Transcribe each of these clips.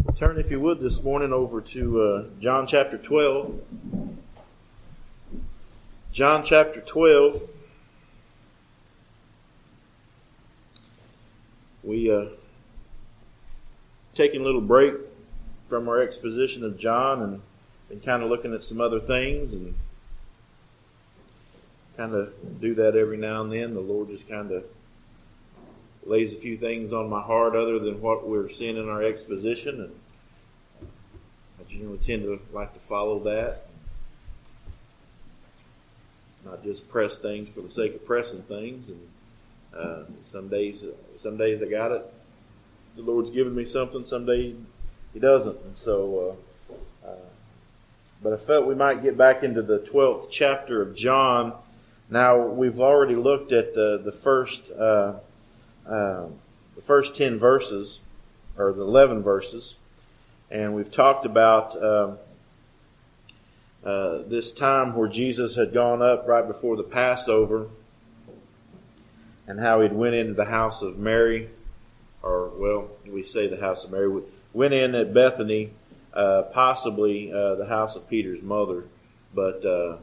Turn, if you would, this morning over to John chapter 12. John chapter 12. We taking a little break from our exposition of John and been kind of looking at some other things, and kind of do that every now and then. The Lord just kind of lays a few things on my heart other than what we're seeing in our exposition, and I generally tend to like to follow that, not just press things for the sake of pressing things. And some days I got it. The Lord's given me something. Some days He doesn't. And so, but I felt we might get back into the 12th chapter of John. Now, we've already looked at the first 10 verses, or the 11 verses, and we've talked about this time where Jesus had gone up right before the Passover, and how He'd went into the house of Mary, or, well, we say the house of Mary, went in at Bethany, possibly the house of Peter's mother, but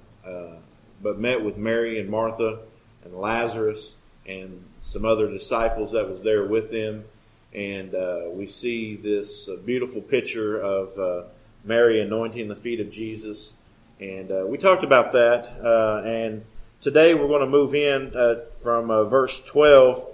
met with Mary and Martha and Lazarus and some other disciples that was there with them. And we see this beautiful picture of Mary anointing the feet of Jesus. And we talked about that. And today we're going to move in from verse 12.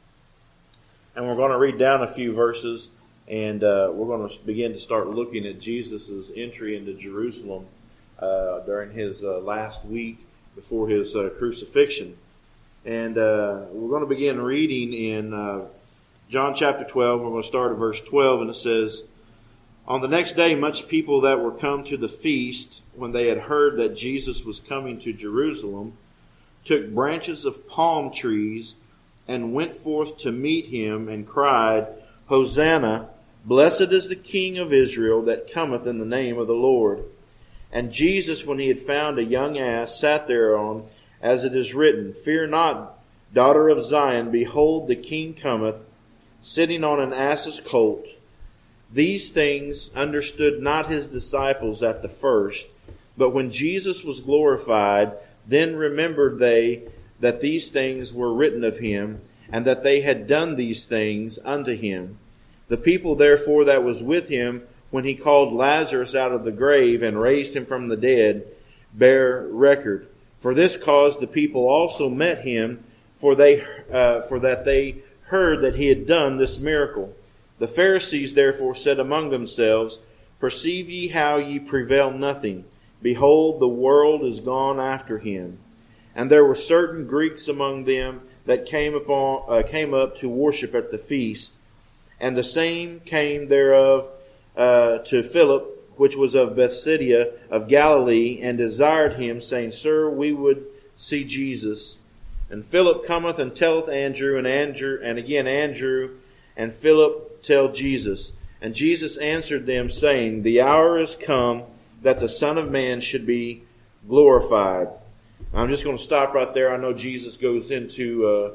And we're going to read down a few verses. And we're going to begin to start looking at Jesus' entry into Jerusalem during His last week before His crucifixion. And we're going to begin reading in John chapter 12. We're going to start at verse 12, and it says, "On the next day, much people that were come to the feast, when they had heard that Jesus was coming to Jerusalem, took branches of palm trees and went forth to meet Him and cried, Hosanna, blessed is the King of Israel that cometh in the name of the Lord. And Jesus, when He had found a young ass, sat thereon, as it is written, Fear not, daughter of Zion, behold, the King cometh, sitting on an ass's colt. These things understood not His disciples at the first, but when Jesus was glorified, then remembered they that these things were written of Him, and that they had done these things unto Him. The people therefore that was with Him, when He called Lazarus out of the grave and raised him from the dead, bear record. For this cause the people also met Him, for that they heard that He had done this miracle. The Pharisees therefore said among themselves, Perceive ye how ye prevail nothing? Behold, the world is gone after Him. And there were certain Greeks among them that came up to worship at the feast. And the same came thereof to Philip, which was of Bethsaida of Galilee, and desired Him, saying, Sir, we would see Jesus. And Philip cometh and telleth Andrew, and again Andrew and Philip tell Jesus. And Jesus answered them, saying, The hour is come that the Son of Man should be glorified. I'm just going to stop right there. I know Jesus goes into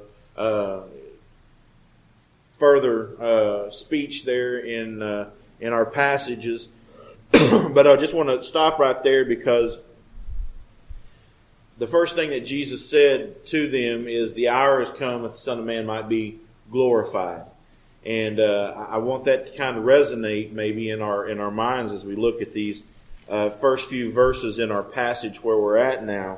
further speech there in our passages. But I just want to stop right there, because the first thing that Jesus said to them is the hour has come that the Son of Man might be glorified. And I want that to kind of resonate maybe in our minds as we look at these first few verses in our passage where we're at now.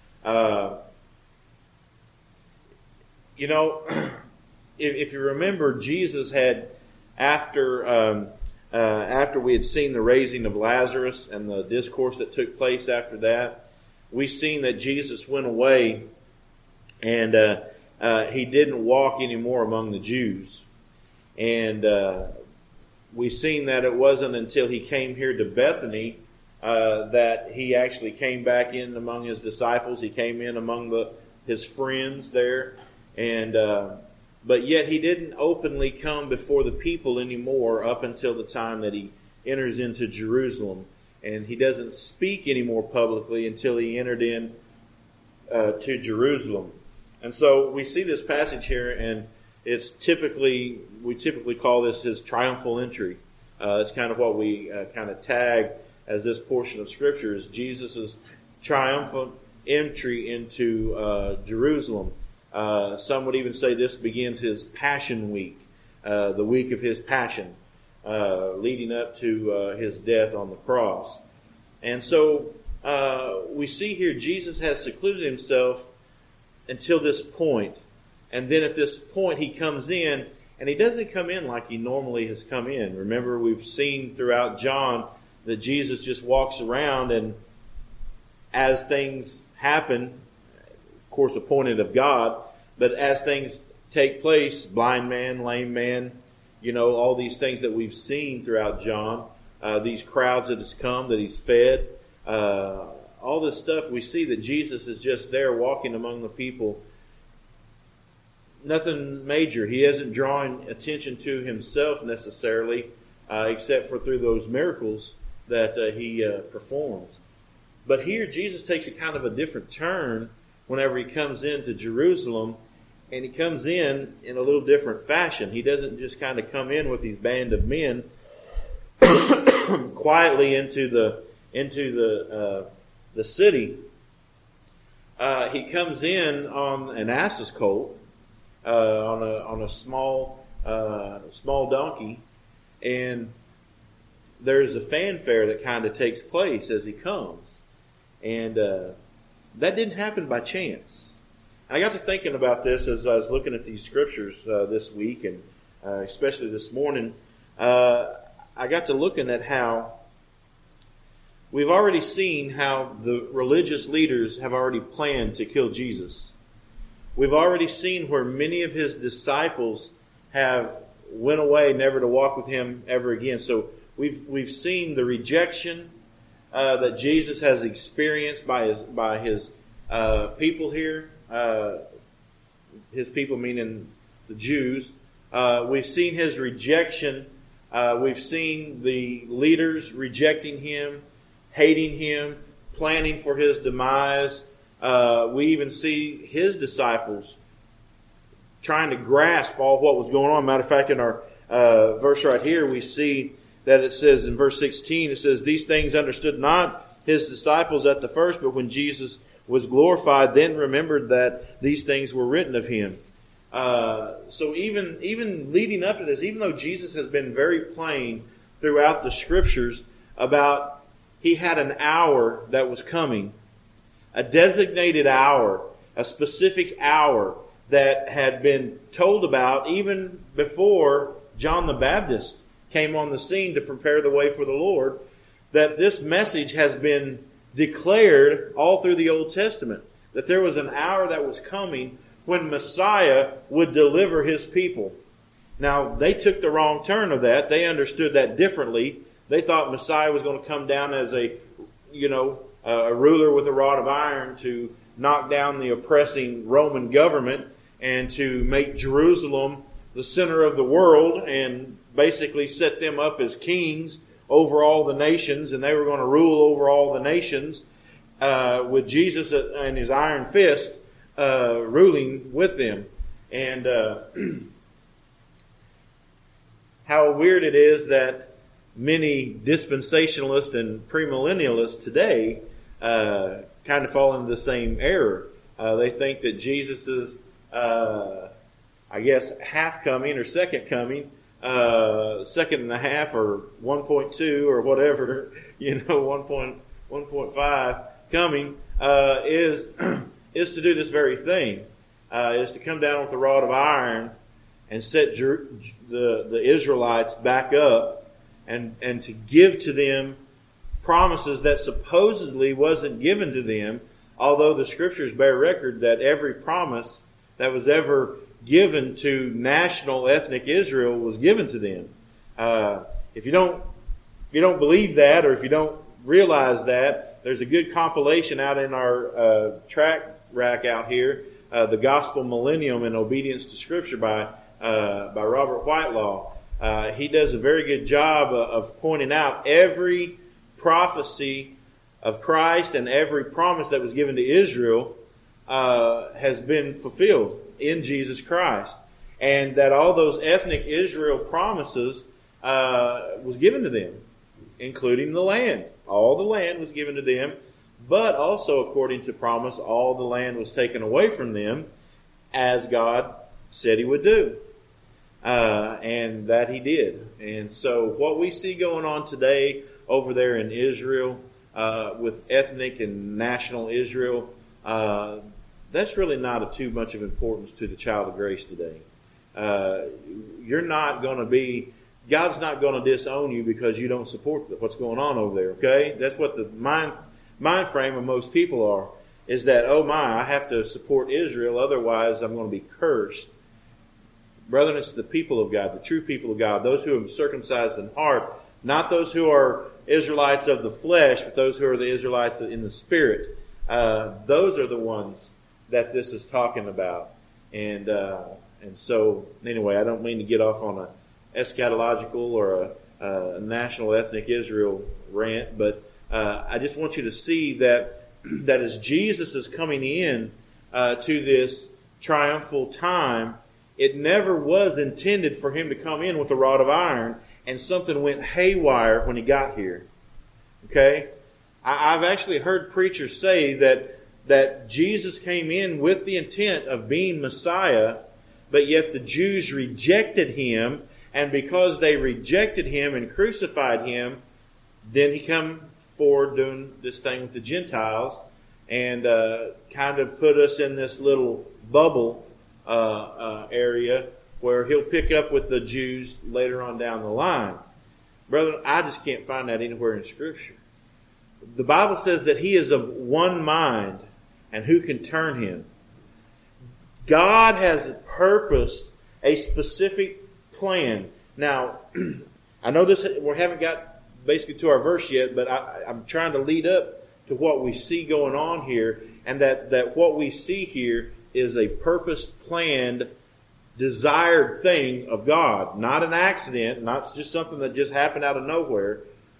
If you remember, Jesus had, after we had seen the raising of Lazarus and the discourse that took place after that, we've seen that Jesus went away and He didn't walk anymore among the Jews. And we've seen that it wasn't until He came here to Bethany that He actually came back in among His disciples. He came in among His friends there. But yet He didn't openly come before the people anymore up until the time that He enters into Jerusalem. And He doesn't speak anymore publicly until He entered in to Jerusalem. And so we see this passage here, and we typically call this His triumphal entry. That's kind of what we kind of tag as this portion of Scripture is Jesus' triumphant entry into Jerusalem. Some would even say this begins his Passion Week, the week of his Passion, leading up to his death on the cross. And so we see here Jesus has secluded himself until this point. And then at this point he comes in, and he doesn't come in like he normally has come in. Remember, we've seen throughout John that Jesus just walks around, and as things happen, of course appointed of God, but as things take place, blind man, lame man, all these things that we've seen throughout John, these crowds that has come, that he's fed, all this stuff, we see that Jesus is just there walking among the people. Nothing major. He isn't drawing attention to himself necessarily, except for through those miracles that he performs. But here Jesus takes a kind of a different turn whenever he comes into Jerusalem, and he comes in a little different fashion. He doesn't just kind of come in with these band of men quietly into the city. He comes in on an ass's colt, on a small donkey, and there's a fanfare that kind of takes place as he comes, and that didn't happen by chance. I got to thinking about this as I was looking at these scriptures this week, and especially this morning. I got to looking at how we've already seen how the religious leaders have already planned to kill Jesus. We've already seen where many of his disciples have went away never to walk with him ever again. So we've seen the rejection that Jesus has experienced by his people here. His people meaning the Jews. We've seen his rejection. We've seen the leaders rejecting him, hating him, planning for his demise. We even see his disciples trying to grasp all what was going on. Matter of fact, in our verse right here, we see that it says in verse 16, it says, "These things understood not his disciples at the first, but when Jesus was glorified, then remembered that these things were written of him." So even leading up to this, even though Jesus has been very plain throughout the scriptures about he had an hour that was coming, a designated hour, a specific hour that had been told about even before John the Baptist came on the scene to prepare the way for the Lord, that this message has been declared all through the Old Testament, that there was an hour that was coming when Messiah would deliver his people. Now, they took the wrong turn of that. They understood that differently. They thought Messiah was going to come down as a ruler with a rod of iron to knock down the oppressing Roman government and to make Jerusalem the center of the world and basically set them up as kings over all the nations, and they were going to rule over all the nations with Jesus and his iron fist ruling with them. And how weird it is that many dispensationalists and premillennialists today kind of fall into the same error. They think that Jesus' half coming or second coming, second and a half or 1.2 or whatever, 1.5 coming is to do this very thing, is to come down with the rod of iron and set the Israelites back up and to give to them promises that supposedly wasn't given to them, although the scriptures bear record that every promise that was ever given to national ethnic Israel was given to them. If you don't believe that, or if you don't realize that, there's a good compilation out in our track rack out here, The Gospel Millennium in Obedience to Scripture by Robert Whitelaw. He does a very good job of pointing out every prophecy of Christ and every promise that was given to Israel has been fulfilled in Jesus Christ. And that all those ethnic Israel promises was given to them, including the land. All the land was given to them, but also, according to promise, all the land was taken away from them, as God said He would do. And that He did. And so what we see going on today over there in Israel, with ethnic and national Israel, that's really not of too much of importance to the child of grace today. You're not going to be, God's not going to disown you because you don't support what's going on over there, okay? That's what the mind frame of most people are, is that, oh my, I have to support Israel, otherwise I'm going to be cursed. Brethren, it's the people of God, the true people of God, those who are circumcised in heart, not those who are Israelites of the flesh, but those who are the Israelites in the spirit. Those are the ones that this is talking about. And so, anyway, I don't mean to get off on a eschatological or a national ethnic Israel rant, but I just want you to see that as Jesus is coming in to this triumphal time, it never was intended for Him to come in with a rod of iron, and something went haywire when He got here. Okay? I've actually heard preachers say that Jesus came in with the intent of being Messiah, but yet the Jews rejected Him, and because they rejected Him and crucified Him, then He come forward doing this thing with the Gentiles and kind of put us in this little bubble area where He'll pick up with the Jews later on down the line. Brethren, I just can't find that anywhere in Scripture. The Bible says that He is of one mind, and who can turn Him? God has purposed a specific plan. Now, I know we haven't got basically to our verse yet, but I'm trying to lead up to what we see going on here, and that what we see here is a purposed, planned, desired thing of God. Not an accident, not just something that just happened out of nowhere.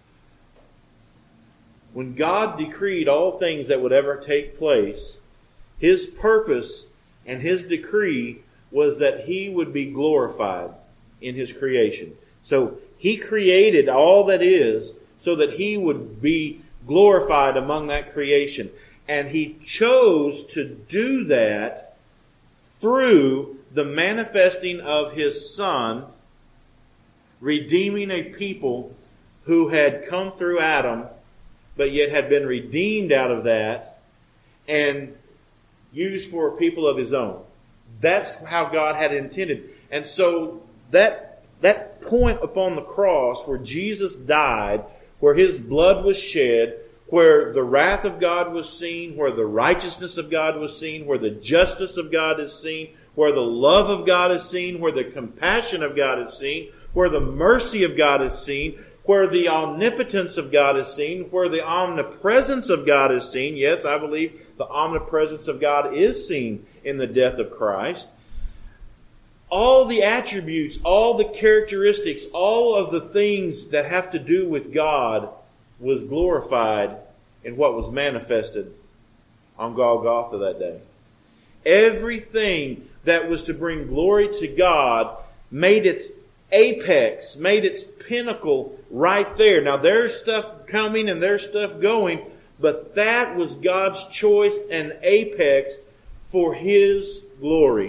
When God decreed all things that would ever take place, His purpose and His decree was that He would be glorified in His creation. So He created all that is so that He would be glorified among that creation. And He chose to do that through the manifesting of His Son, redeeming a people who had come through Adam, but yet had been redeemed out of that and used for a people of His own. That's how God had intended. And so that point upon the cross where Jesus died, where His blood was shed, where the wrath of God was seen, where the righteousness of God was seen, where the justice of God is seen, where the love of God is seen, where the compassion of God is seen, where the mercy of God is seen, where the omnipotence of God is seen, where the omnipresence of God is seen. Yes, I believe the omnipresence of God is seen in the death of Christ. All the attributes, all the characteristics, all of the things that have to do with God was glorified in what was manifested on Golgotha that day. Everything that was to bring glory to God made its apex, made its pinnacle right there. Now there's stuff coming and there's stuff going, but that was God's choice and apex for His glory.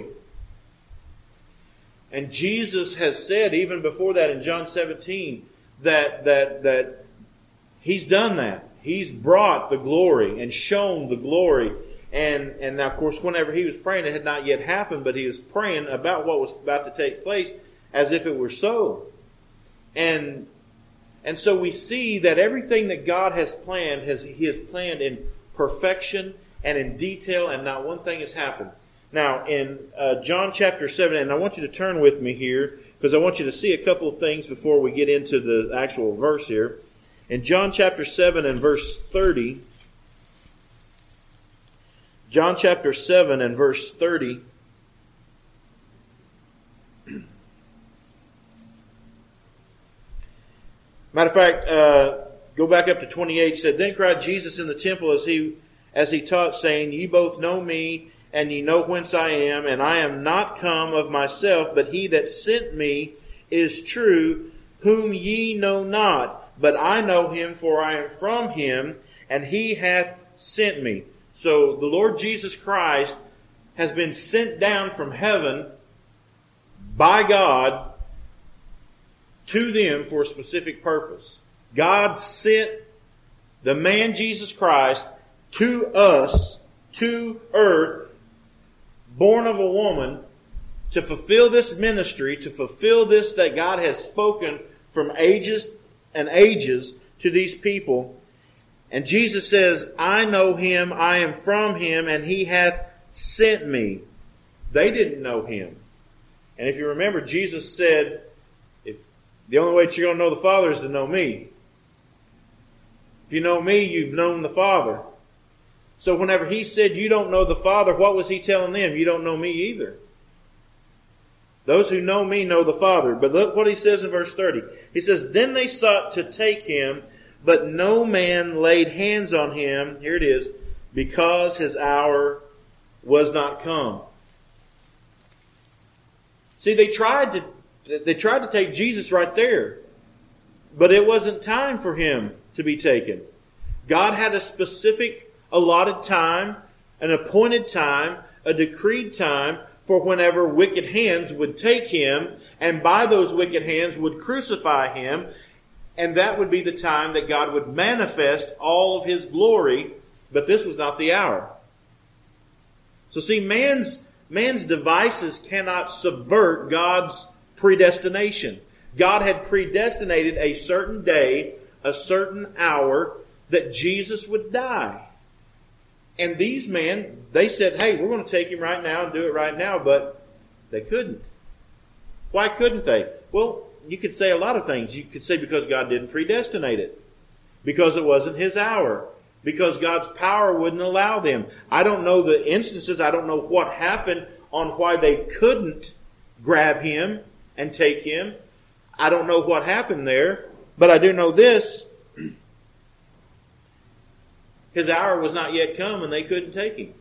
And Jesus has said, even before that in John 17, that He's done that. He's brought the glory and shown the glory. And now, of course, whenever He was praying, it had not yet happened, but He was praying about what was about to take place as if it were so. And so we see that everything that God has planned, He has planned in perfection and in detail, and not one thing has happened. Now, in John chapter 7, and I want you to turn with me here, because I want you to see a couple of things before we get into the actual verse here. In John chapter 7 and verse 30, John chapter 7 and verse 30, matter of fact, go back up to 28. It said, "Then cried Jesus in the temple as he taught, saying, Ye both know me, and ye know whence I am, and I am not come of myself, but He that sent me is true, whom ye know not, but I know him, for I am from him, and he hath sent me. So the Lord Jesus Christ has been sent down from heaven by God to them for a specific purpose. God sent the man Jesus Christ to us, to earth, born of a woman, to fulfill this ministry, to fulfill this that God has spoken from ages and ages to these people. And Jesus says, I know him, I am from him, and he hath sent me. They didn't know him. And if you remember, Jesus said, the only way that you're going to know the Father is to know me. If you know me, you've known the Father. So whenever he said you don't know the Father, what was he telling them? You don't know me either. Those who know me know the Father. But look what he says in verse 30. He says, then they sought to take him, but no man laid hands on him. Here it is. Because his hour was not come. See, they tried to take Jesus right there. But it wasn't time for him to be taken. God had a specific allotted time, an appointed time, a decreed time for whenever wicked hands would take him, and by those wicked hands would crucify him, and that would be the time that God would manifest all of his glory, but this was not the hour. So see, man's devices cannot subvert God's predestination. God had predestinated a certain day, a certain hour, that Jesus would die. And these men, they said, hey, we're going to take him right now and do it right now, but they couldn't. Why couldn't they? Well, you could say a lot of things. You could say because God didn't predestinate it. Because it wasn't his hour. Because God's power wouldn't allow them. I don't know the instances. I don't know what happened on why they couldn't grab him and take him. I don't know what happened there. But I do know this. His hour was not yet come and they couldn't take him.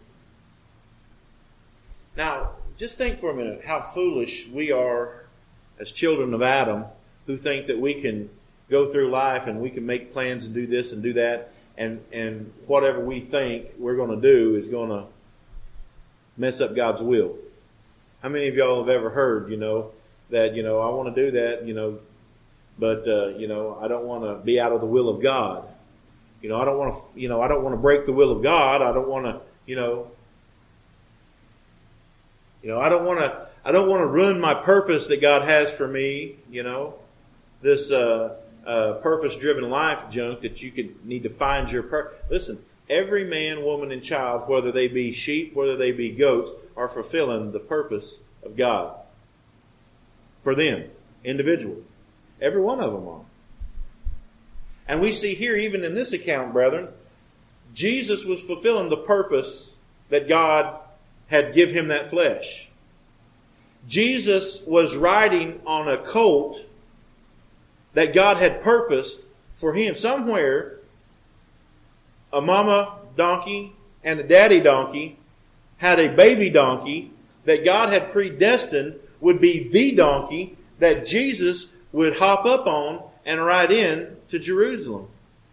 Now, just think for a minute how foolish we are as children of Adam who think that we can go through life and we can make plans and do this and do that, and whatever we think we're going to do is going to mess up God's will. How many of y'all have ever heard, that, I want to do that, but, I don't want to be out of the will of God. I don't want to, I don't want to break the will of God. I don't want to, I don't want to run my purpose that God has for me, this purpose-driven life junk that you need to find your purpose. Listen, every man, woman, and child, whether they be sheep, whether they be goats, are fulfilling the purpose of God for them, individually. Every one of them are. And we see here, even in this account, brethren, Jesus was fulfilling the purpose that God had give him that flesh. Jesus was riding on a colt that God had purposed for him. Somewhere, a mama donkey and a daddy donkey had a baby donkey that God had predestined would be the donkey that Jesus would hop up on and ride in to Jerusalem.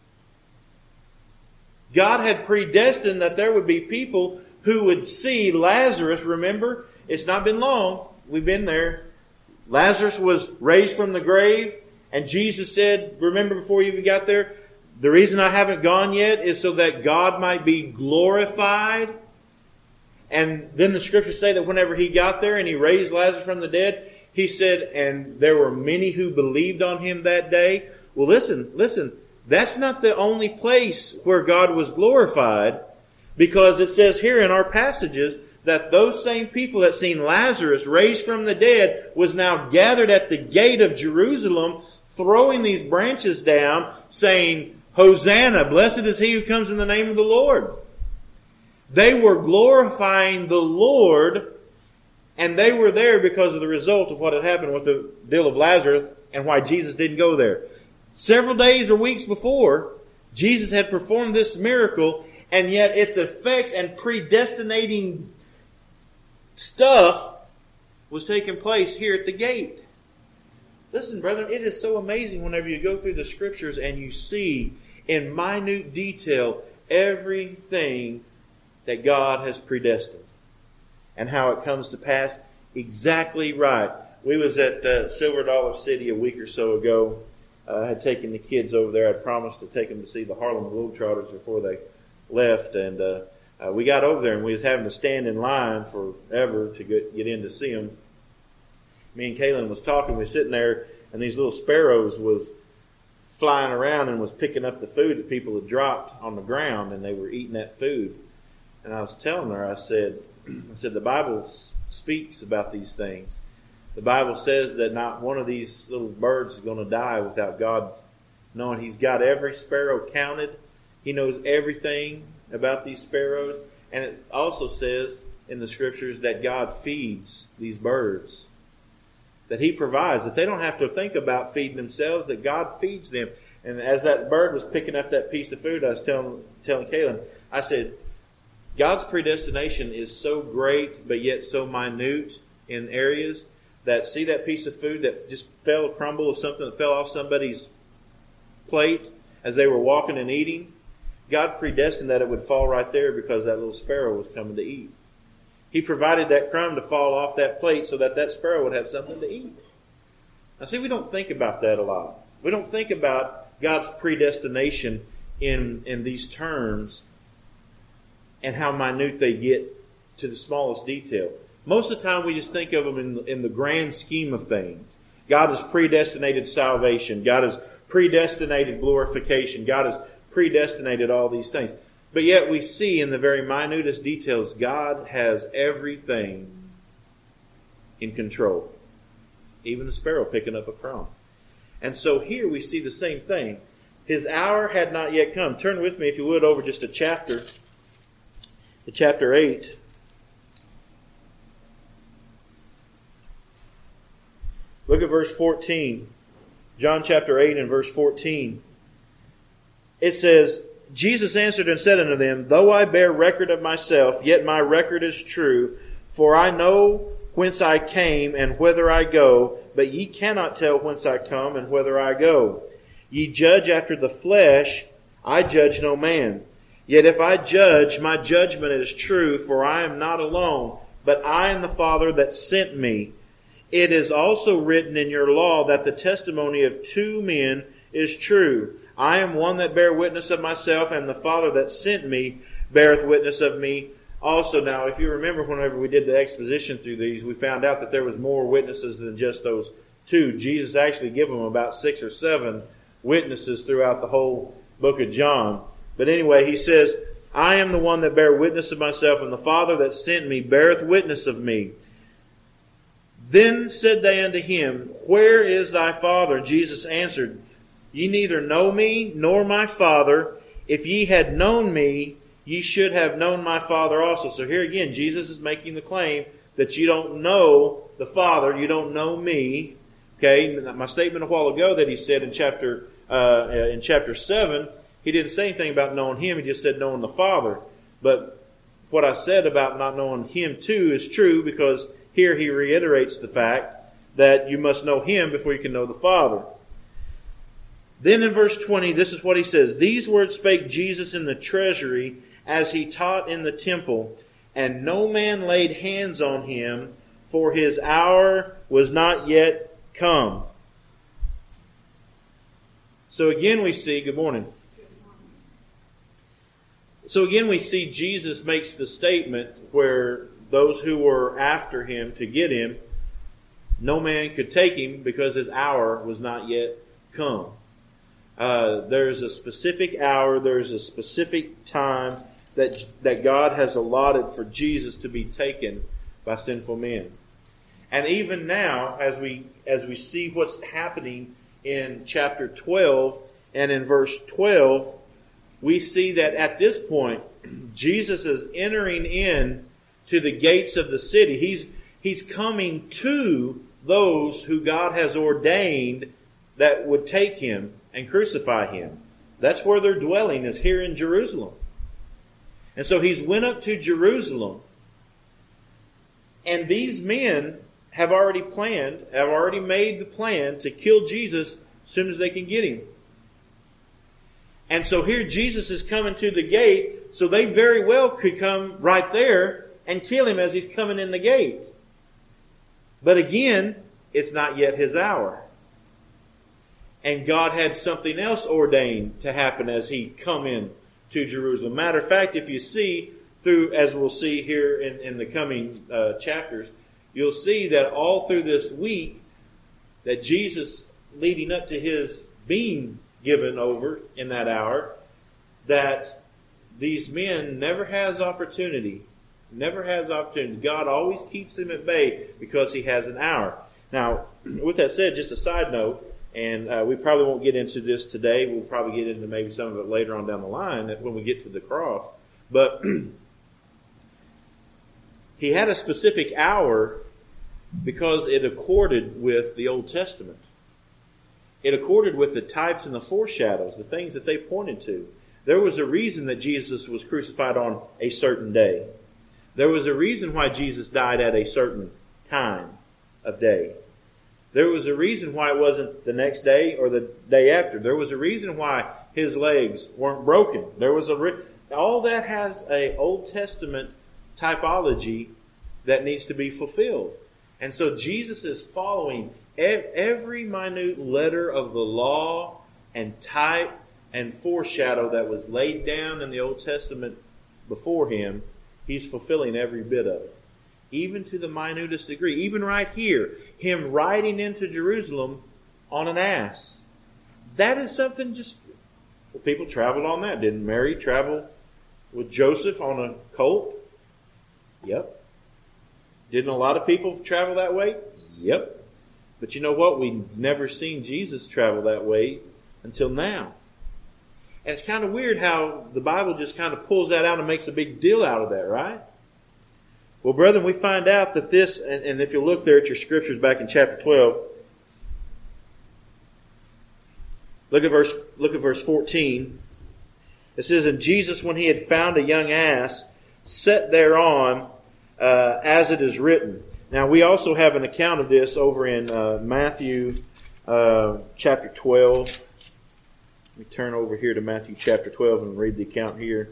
God had predestined that there would be people who would see Lazarus. Remember, it's not been long. We've been there. Lazarus was raised from the grave, and Jesus said, remember before you even got there, the reason I haven't gone yet is so that God might be glorified. And then the scriptures say that whenever he got there and he raised Lazarus from the dead, he said, and there were many who believed on him that day. Well, listen, that's not the only place where God was glorified, because it says here in our passages that those same people that seen Lazarus raised from the dead was now gathered at the gate of Jerusalem, throwing these branches down, saying, Hosanna, blessed is he who comes in the name of the Lord. They were glorifying the Lord, and they were there because of the result of what had happened with the deal of Lazarus and why Jesus didn't go there. Several days or weeks before, Jesus had performed this miracle, and yet its effects and predestinating stuff was taking place here at the gate. Listen, brethren, it is so amazing whenever you go through the Scriptures and you see in minute detail everything that God has predestined and how it comes to pass exactly right. We was at Silver Dollar City a week or so ago. I had taken the kids over there. I'd promised to take them to see the Harlem Globetrotters before they left. And we got over there and we was having to stand in line forever to get in to see them. Me and Kaylin was talking. We were sitting there and these little sparrows was flying around and was picking up the food that people had dropped on the ground, and they were eating that food. And I was telling her, I said, the Bible speaks about these things. The Bible says that not one of these little birds is going to die without God knowing. He's got every sparrow counted. He knows everything about these sparrows. And it also says in the Scriptures that God feeds these birds. That He provides, that they don't have to think about feeding themselves, that God feeds them. And as that bird was picking up that piece of food, I was telling Kaylin, I said, God's predestination is so great, but yet so minute in areas that, see that piece of food that just fell, a crumble of something that fell off somebody's plate as they were walking and eating? God predestined that it would fall right there because that little sparrow was coming to eat. He provided that crumb to fall off that plate so that sparrow would have something to eat. Now see, we don't think about that a lot. We don't think about God's predestination in these terms and how minute they get to the smallest detail. Most of the time we just think of them in the grand scheme of things. God has predestinated salvation. God has predestinated glorification. God has predestinated all these things. But yet we see in the very minutest details, God has everything in control. Even the sparrow picking up a crumb. And so here we see the same thing. His hour had not yet come. Turn with me, if you would, over just a chapter. To chapter 8. Look at verse 14. John chapter 8 and verse 14. It says, Jesus answered and said unto them, Though I bear record of myself, yet my record is true. For I know whence I came and whither I go, but ye cannot tell whence I come and whither I go. Ye judge after the flesh, I judge no man. Yet if I judge, my judgment is true, for I am not alone, but I and the Father that sent me. It is also written in your law that the testimony of two men is true. I am one that bear witness of myself, and the Father that sent me beareth witness of me also. Now, if you remember, whenever we did the exposition through these, we found out that there was more witnesses than just those two. Jesus actually gave them about 6 or 7 witnesses throughout the whole book of John. But anyway, he says, I am the one that bear witness of myself, and the Father that sent me beareth witness of me. Then said they unto him, Where is thy Father? Jesus answered, Ye neither know me nor my Father. If ye had known me, ye should have known my Father also. So here again, Jesus is making the claim that you don't know the Father, you don't know me. Okay, my statement a while ago that he said in chapter 7, he didn't say anything about knowing him, he just said knowing the Father. But what I said about not knowing him too is true, because here he reiterates the fact that you must know him before you can know the Father. Then in verse 20, this is what he says. These words spake Jesus in the treasury as he taught in the temple, and no man laid hands on him, for his hour was not yet come. So again we see, good morning. So again we see Jesus makes the statement where those who were after him to get him, no man could take him because his hour was not yet come. There's a specific hour, there's a specific time that God has allotted for Jesus to be taken by sinful men. And even now, as we see what's happening in chapter 12 and in verse 12, we see that at this point, Jesus is entering in to the gates of the city. He's coming to those who God has ordained that would take him and crucify him. That's where their dwelling is, here in Jerusalem. And so he's went up to Jerusalem. And these men have already made the plan to kill Jesus as soon as they can get him. And so here Jesus is coming to the gate, so they very well could come right there and kill him as he's coming in the gate. But again, it's not yet his hour. And God had something else ordained to happen as he come in to Jerusalem. Matter of fact, if you see through, as we'll see here in the coming chapters, you'll see that all through this week that Jesus, leading up to his being given over in that hour, that these men never has opportunity. God always keeps him at bay because he has an hour. Now, with that said, just a side note, and we probably won't get into this today. We'll probably get into maybe some of it later on down the line when we get to the cross. But he had a specific hour because it accorded with the Old Testament. It accorded with the types and the foreshadows, the things that they pointed to. There was a reason that Jesus was crucified on a certain day. There was a reason why Jesus died at a certain time of day. There was a reason why it wasn't the next day or the day after. There was a reason why his legs weren't broken. All that has an Old Testament typology that needs to be fulfilled. And so Jesus is following every minute letter of the law and type and foreshadow that was laid down in the Old Testament before him. He's fulfilling every bit of it, even to the minutest degree. Even right here, him riding into Jerusalem on an ass. That is something people traveled on that. Didn't Mary travel with Joseph on a colt? Yep. Didn't a lot of people travel that way? Yep. But you know what? We've never seen Jesus travel that way until now. And it's kind of weird how the Bible just kind of pulls that out and makes a big deal out of that, right? Well, brethren, we find out that this, and if you look there at your scriptures back in chapter 12, look at verse 14. It says, "And Jesus, when he had found a young ass, sat thereon, as it is written." Now, we also have an account of this over in Matthew chapter 12. Let me turn over here to Matthew chapter 12 and read the account here.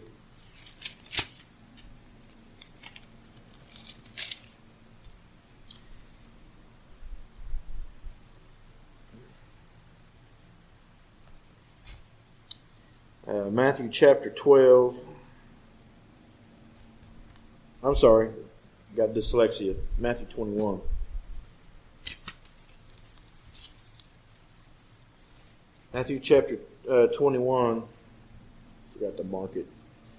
Matthew chapter 12. I'm sorry, got dyslexia. Matthew 21. Matthew chapter 21. Forgot to mark it.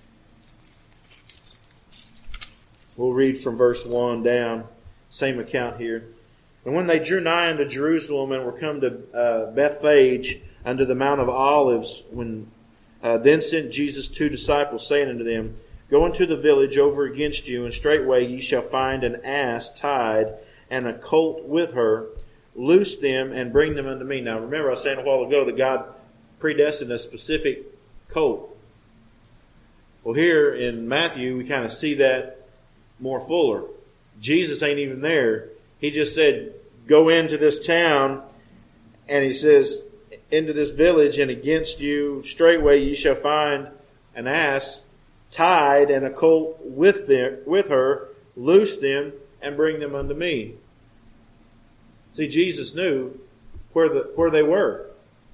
We'll read from verse 1 down. Same account here. "And when they drew nigh unto Jerusalem and were come to Bethphage unto the Mount of Olives, then sent Jesus 2 disciples, saying unto them, Go into the village over against you, and straightway ye shall find an ass tied, and a colt with her. Loose them and bring them unto me." Now remember, I was saying a while ago that God predestined a specific colt. Well, here in Matthew, we kind of see that more fuller. Jesus ain't even there. He just said, go into this town, and he says, into this village, and against you straightway ye shall find an ass tied and a colt with her. Loose them and bring them unto me. See, Jesus knew where they were.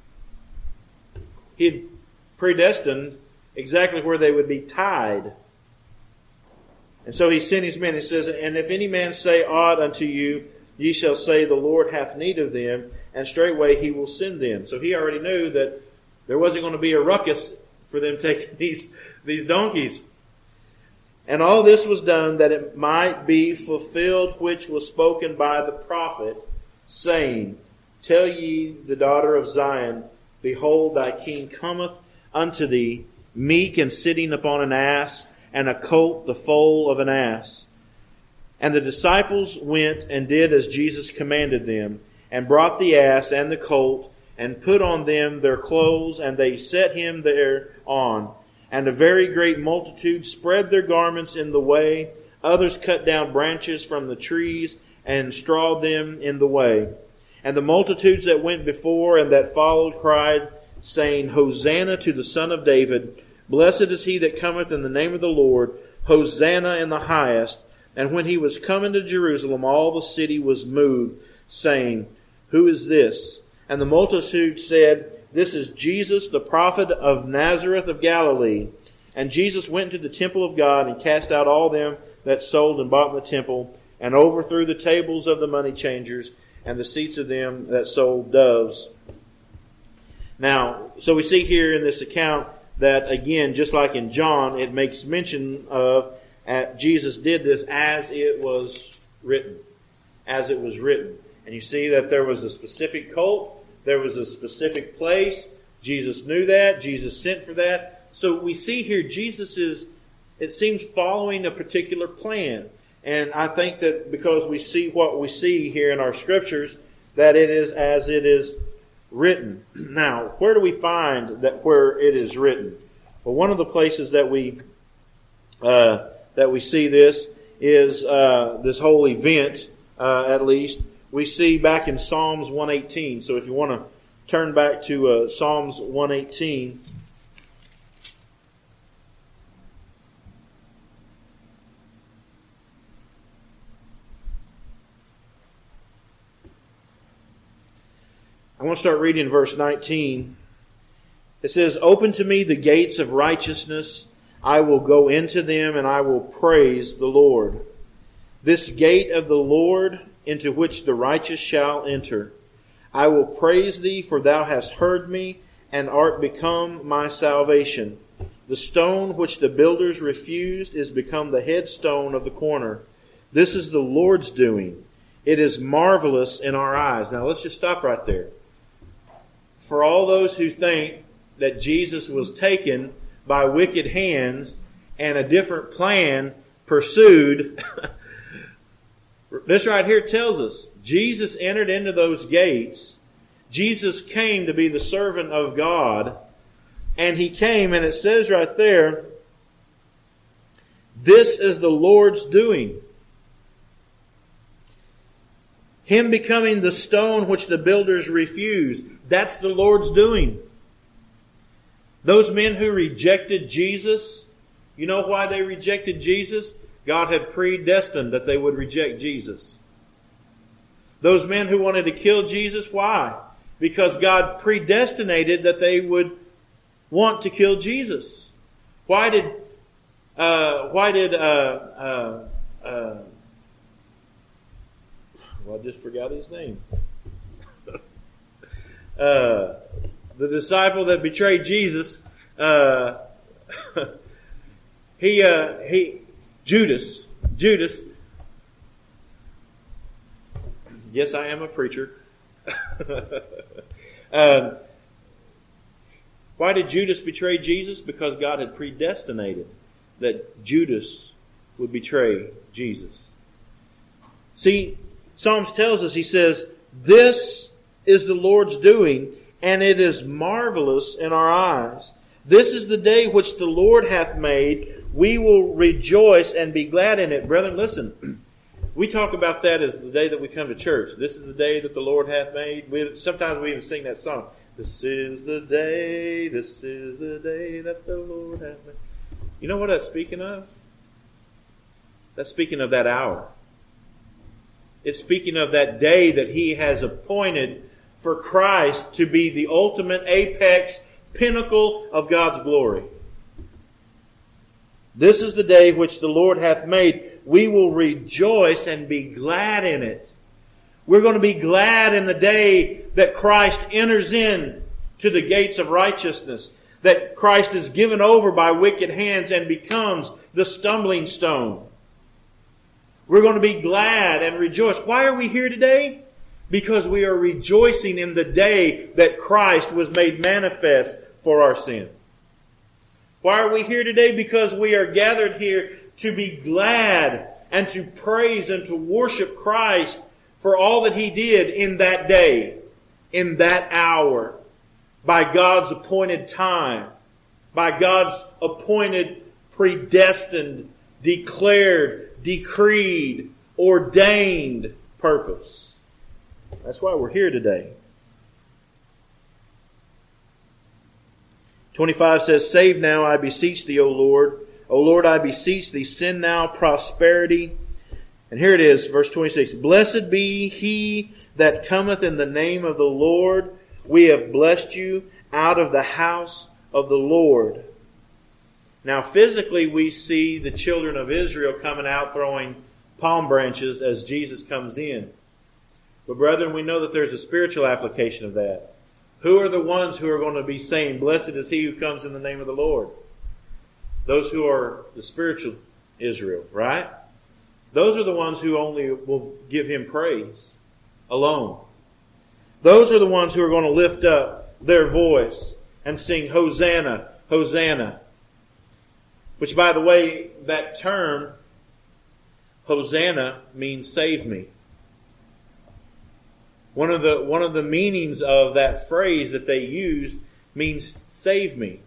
He had predestined exactly where they would be tied. And so he sent his men. He says, "And if any man say aught unto you, ye shall say, The Lord hath need of them, and straightway he will send them." So he already knew that there wasn't going to be a ruckus for them taking these donkeys. "And all this was done that it might be fulfilled which was spoken by the prophet, saying, Tell ye the daughter of Zion, Behold, thy king cometh unto thee, meek and sitting upon an ass, and a colt the foal of an ass. And the disciples went and did as Jesus commanded them, and brought the ass and the colt, and put on them their clothes, and they set him thereon. And a very great multitude spread their garments in the way. Others cut down branches from the trees, and strawed them in the way. And the multitudes that went before and that followed cried, saying, Hosanna to the Son of David. Blessed is he that cometh in the name of the Lord. Hosanna in the highest. And when he was come into Jerusalem, all the city was moved, saying, Who is this? And the multitude said, This is Jesus, the prophet of Nazareth of Galilee. And Jesus went into the temple of God and cast out all them that sold and bought in the temple, and overthrew the tables of the money changers and the seats of them that sold doves. Now, so we see here in this account that, again, just like in John, it makes mention of Jesus did this as it was written. As it was written. And you see that there was a specific cult. There was a specific place. Jesus knew that. Jesus sent for that. So we see here Jesus is, it seems, following a particular plan. And I think that because we see what we see here in our scriptures, that it is as it is written. Now, where do we find that where it is written? Well, one of the places that we see this is this whole event. At least we see back in Psalms 118. So if you want to turn back to Psalms 118. I want to start reading in verse 19. It says, Open to me the gates of righteousness. I will go into them and I will praise the Lord. This gate of the Lord into which the righteous shall enter. I will praise thee, for thou hast heard me and art become my salvation. The stone which the builders refused is become the headstone of the corner. This is the Lord's doing. It is marvelous in our eyes. Now let's just stop right there. For all those who think that Jesus was taken by wicked hands and a different plan pursued, this right here tells us Jesus entered into those gates. Jesus came to be the servant of God. And he came, and it says right there, this is the Lord's doing. Him becoming the stone which the builders refused. That's the Lord's doing. Those men who rejected Jesus, you know why they rejected Jesus? God had predestined that they would reject Jesus. Those men who wanted to kill Jesus, why? Because God predestinated that they would want to kill Jesus. Why did I just forgot his name. The disciple that betrayed Jesus, Judas. Yes, I am a preacher. Why did Judas betray Jesus? Because God had predestinated that Judas would betray Jesus. See, Psalms tells us, he says, this is the Lord's doing, and it is marvelous in our eyes. This is the day which the Lord hath made. We will rejoice and be glad in it. Brethren, listen. We talk about that as the day that we come to church. This is the day that the Lord hath made. Sometimes we even sing that song. This is the day that the Lord hath made. You know what that's speaking of? That's speaking of that hour. It's speaking of that day that He has appointed for Christ to be the ultimate apex, pinnacle of God's glory. This is the day which the Lord hath made. We will rejoice and be glad in it. We're going to be glad in the day that Christ enters in to the gates of righteousness, that Christ is given over by wicked hands and becomes the stumbling stone. We're going to be glad and rejoice. Why are we here today? Because we are rejoicing in the day that Christ was made manifest for our sin. Why are we here today? Because we are gathered here to be glad and to praise and to worship Christ for all that He did in that day, in that hour, by God's appointed time, by God's appointed, predestined, declared, decreed, ordained purpose. That's why we're here today. 25 says, Save now, I beseech thee, O Lord. O Lord, I beseech thee, send now prosperity. And here it is, verse 26. Blessed be he that cometh in the name of the Lord. We have blessed you out of the house of the Lord. Now physically we see the children of Israel coming out throwing palm branches as Jesus comes in. But brethren, we know that there's a spiritual application of that. Who are the ones who are going to be saying, Blessed is he who comes in the name of the Lord? Those who are the spiritual Israel, right? Those are the ones who only will give him praise alone. Those are the ones who are going to lift up their voice and sing Hosanna, Hosanna. Which, by the way, that term, Hosanna, means save me. One of the meanings of that phrase that they used means save me.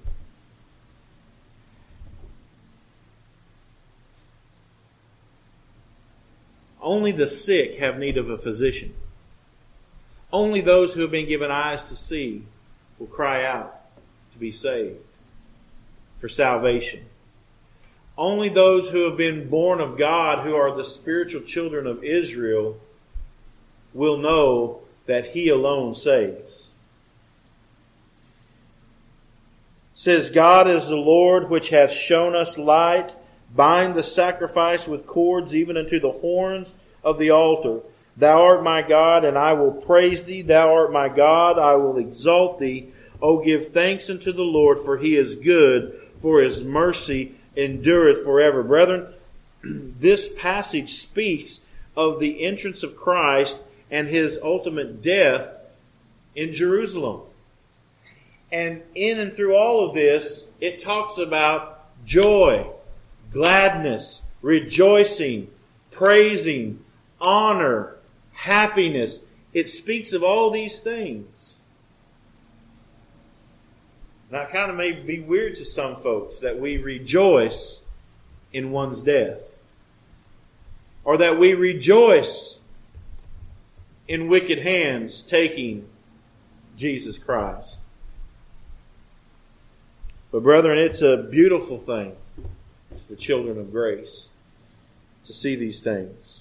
Only the sick have need of a physician. Only those who have been given eyes to see will cry out to be saved for salvation. Only those who have been born of God, who are the spiritual children of Israel, will know that he alone saves. It says, God is the Lord which hath shown us light. Bind the sacrifice with cords even unto the horns of the altar. Thou art my God, and I will praise thee. Thou art my God, I will exalt thee. O give thanks unto the Lord, for he is good, for his mercy endureth forever. Brethren, this passage speaks of the entrance of Christ and his ultimate death in Jerusalem. And in and through all of this, it talks about joy, gladness, rejoicing, praising, honor, happiness. It speaks of all these things. Now, it kind of may be weird to some folks that we rejoice in one's death, or that we rejoice in wicked hands taking Jesus Christ. But brethren, it's a beautiful thing, the children of grace, to see these things.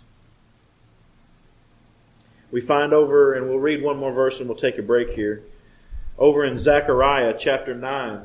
We find over, and we'll read one more verse and we'll take a break here, over in Zechariah chapter 9.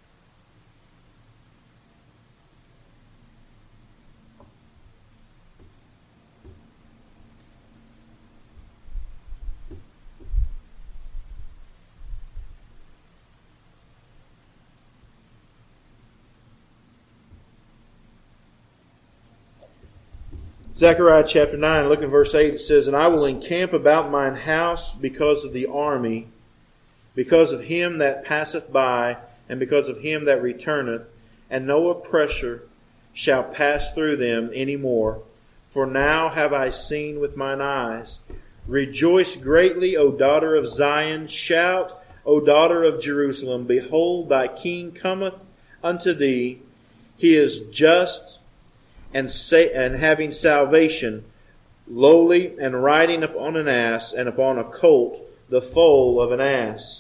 Zechariah chapter 9, look in verse 8, it says, And I will encamp about mine house because of the army, because of him that passeth by, and because of him that returneth, and no oppressor shall pass through them any more. For now have I seen with mine eyes. Rejoice greatly, O daughter of Zion. Shout, O daughter of Jerusalem. Behold, thy king cometh unto thee. He is just and having salvation, lowly, and riding upon an ass, and upon a colt, the foal of an ass.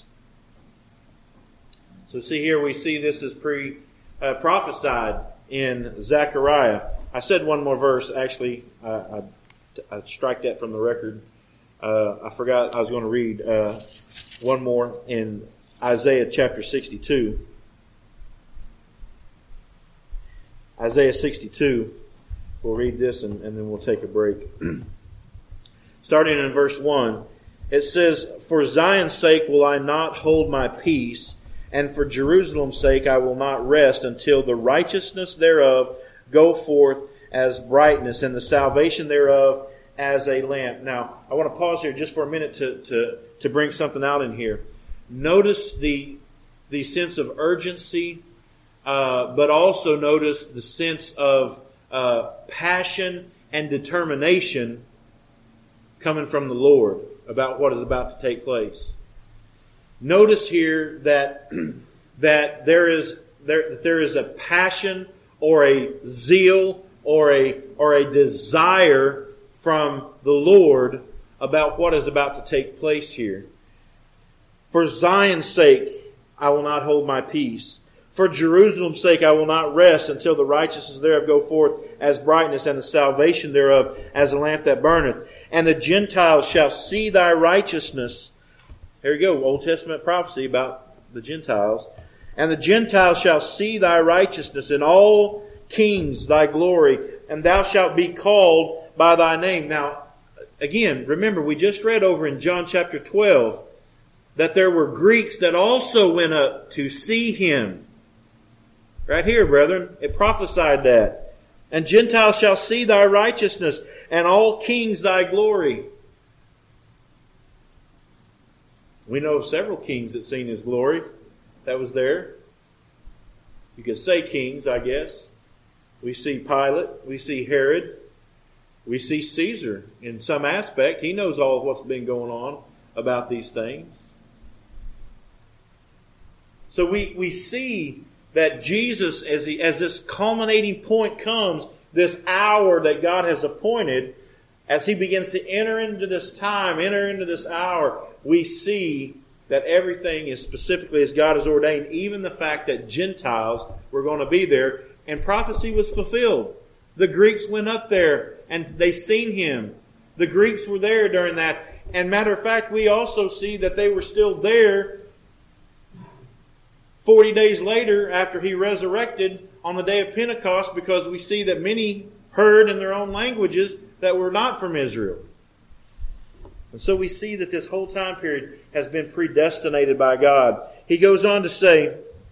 So see here, we see this is prophesied in Zechariah. I said one more verse. Actually, I strike that from the record. I forgot I was going to read one more in Isaiah chapter 62. Isaiah 62. We'll read this and then we'll take a break. Starting in verse 1, it says, For Zion's sake will I not hold my peace, and for Jerusalem's sake I will not rest until the righteousness thereof go forth as brightness, and the salvation thereof as a lamp. Now, I want to pause here just for a minute to bring something out in here. Notice the sense of urgency, but also notice the sense of passion and determination coming from the Lord about what is about to take place. Notice here that there is a passion or a zeal or a desire from the Lord about what is about to take place here. For Zion's sake, I will not hold my peace. For Jerusalem's sake, I will not rest until the righteousness thereof go forth as brightness, and the salvation thereof as a lamp that burneth. And the Gentiles shall see thy righteousness. Here you go, Old Testament prophecy about the Gentiles. And the Gentiles shall see thy righteousness, and all kings thy glory, and thou shalt be called by thy name. Now, again, remember, we just read over in John chapter 12 that there were Greeks that also went up to see him. Right here, brethren, it prophesied that. And Gentiles shall see thy righteousness, and all kings thy glory. We know of several kings that seen his glory that was there. You could say kings, I guess. We see Pilate, we see Herod, we see Caesar in some aspect. He knows all of what's been going on about these things. So we see that Jesus, as this culminating point comes, this hour that God has appointed, as he begins to enter into this time, enter into this hour, we see that everything is specifically as God has ordained, even the fact that Gentiles were going to be there, and prophecy was fulfilled. The Greeks went up there and they seen him. The Greeks were there during that. And matter of fact, we also see that they were still there 40 days later after he resurrected on the day of Pentecost, because we see that many heard in their own languages that were not from Israel. And so we see that this whole time period has been predestinated by God. He goes on to say,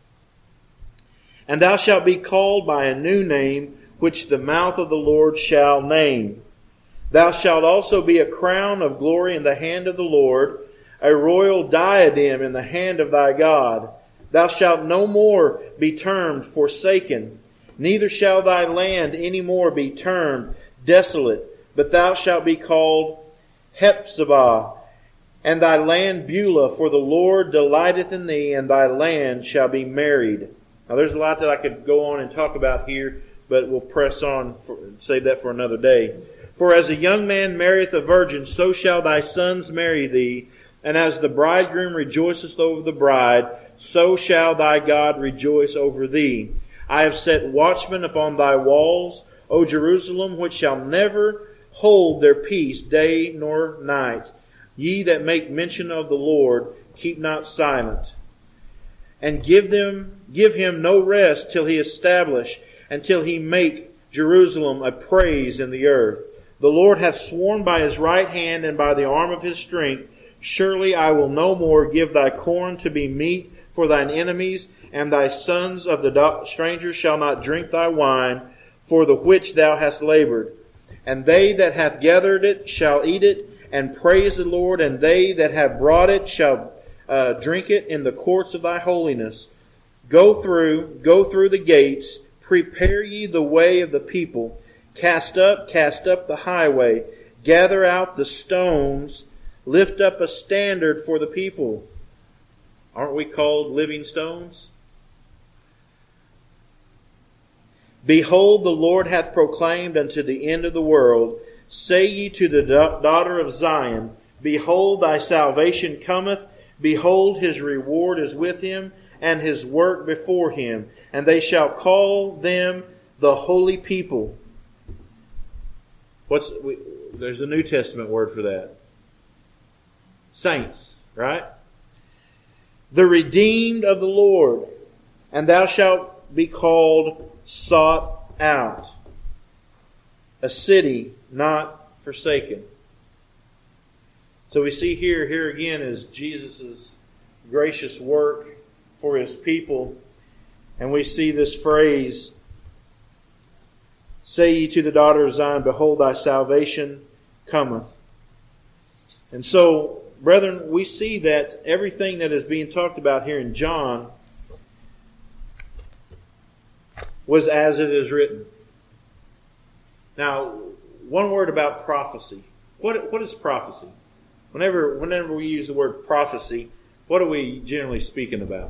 and thou shalt be called by a new name, which the mouth of the Lord shall name. Thou shalt also be a crown of glory in the hand of the Lord, a royal diadem in the hand of thy God. Thou shalt no more be termed forsaken, neither shall thy land any more be termed desolate, but thou shalt be called Hephzibah, and thy land Beulah, for the Lord delighteth in thee, and thy land shall be married. Now there's a lot that I could go on and talk about here, but we'll press on, save that for another day. For as a young man marrieth a virgin, so shall thy sons marry thee, and as the bridegroom rejoiceth over the bride, so shall thy God rejoice over thee. I have set watchmen upon thy walls, O Jerusalem, which shall never hold their peace day nor night. Ye that make mention of the Lord, keep not silent. And give him no rest till he establish, until he make Jerusalem a praise in the earth. The Lord hath sworn by his right hand and by the arm of his strength, surely I will no more give thy corn to be meat for thine enemies, and thy sons of the strangers shall not drink thy wine, for the which thou hast labored. And they that hath gathered it shall eat it, and praise the Lord, and they that have brought it shall drink it in the courts of thy holiness. Go through the gates, prepare ye the way of the people, cast up the highway, gather out the stones, lift up a standard for the people. Aren't we called living stones? Behold, the Lord hath proclaimed unto the end of the world, say ye to the daughter of Zion, behold, thy salvation cometh, behold, his reward is with him, and his work before him, and they shall call them the holy people. There's a New Testament word for that. Saints, right? The redeemed of the Lord, and thou shalt be called sought out, a city not forsaken. So we see here again is Jesus' gracious work for his people. And we see this phrase, say ye to the daughter of Zion, behold, thy salvation cometh. And so, brethren, we see that everything that is being talked about here in John was as it is written. Now, one word about prophecy. What is prophecy? Whenever we use the word prophecy, what are we generally speaking about?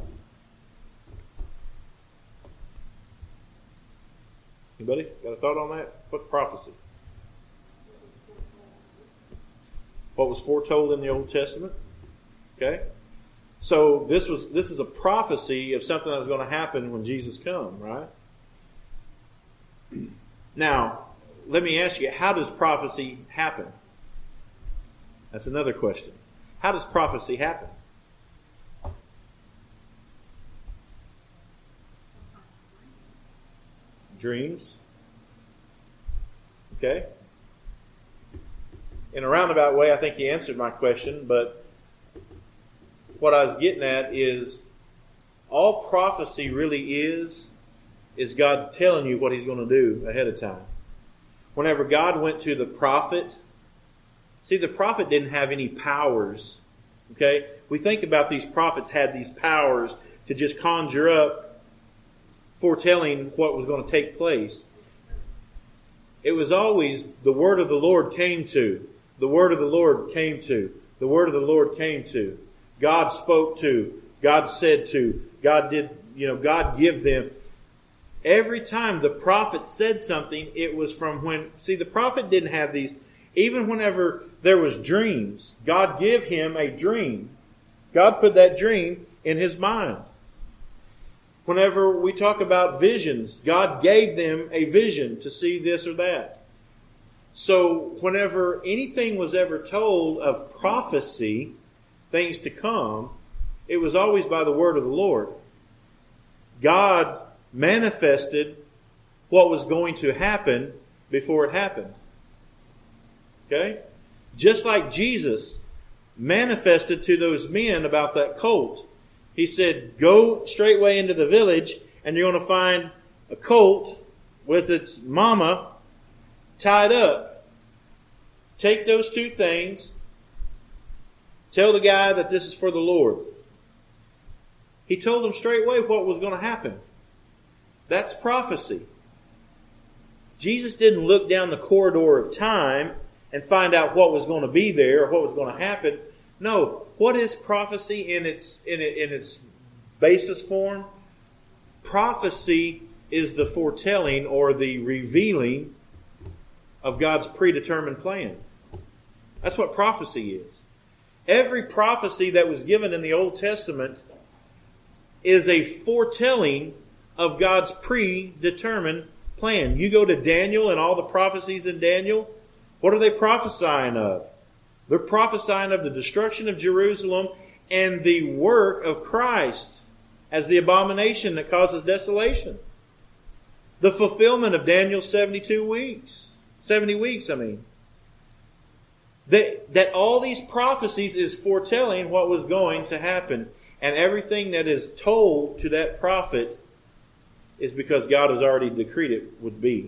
Anybody got a thought on that? What prophecy? what was foretold in the Old Testament. Okay? So this is a prophecy of something that was going to happen when Jesus comes, right? Now, let me ask you, how does prophecy happen? That's another question. How does prophecy happen? Dreams. Okay? In a roundabout way, I think you answered my question, but what I was getting at is all prophecy really is God telling you what He's going to do ahead of time. Whenever God went to the prophet, see, the prophet didn't have any powers. Okay? We think about these prophets had these powers to just conjure up foretelling what was going to take place. It was always the word of the Lord came to. The word of the Lord came to. The word of the Lord came to. God spoke to. God said to. God did, God give them. Every time the prophet said something, it was from when, see, the prophet didn't have these. Even whenever there was dreams, God gave him a dream. God put that dream in his mind. Whenever we talk about visions, God gave them a vision to see this or that. So whenever anything was ever told of prophecy, things to come, it was always by the word of the Lord. God manifested what was going to happen before it happened. Okay? Just like Jesus manifested to those men about that colt. He said, go straightway into the village and you're going to find a colt with its mama tied up. Take those two things. Tell the guy that this is for the Lord. He told them straightway what was going to happen. That's prophecy. Jesus didn't look down the corridor of time and find out what was going to be there or what was going to happen. No. What is prophecy in its basis form? Prophecy is the foretelling or the revealing of God's predetermined plan. That's what prophecy is. Every prophecy that was given in the Old Testament is a foretelling of God's predetermined plan. You go to Daniel and all the prophecies in Daniel, what are they prophesying of? They're prophesying of the destruction of Jerusalem and the work of Christ as the abomination that causes desolation. The fulfillment of Daniel's 70 weeks. That all these prophecies is foretelling what was going to happen. And everything that is told to that prophet is because God has already decreed it would be.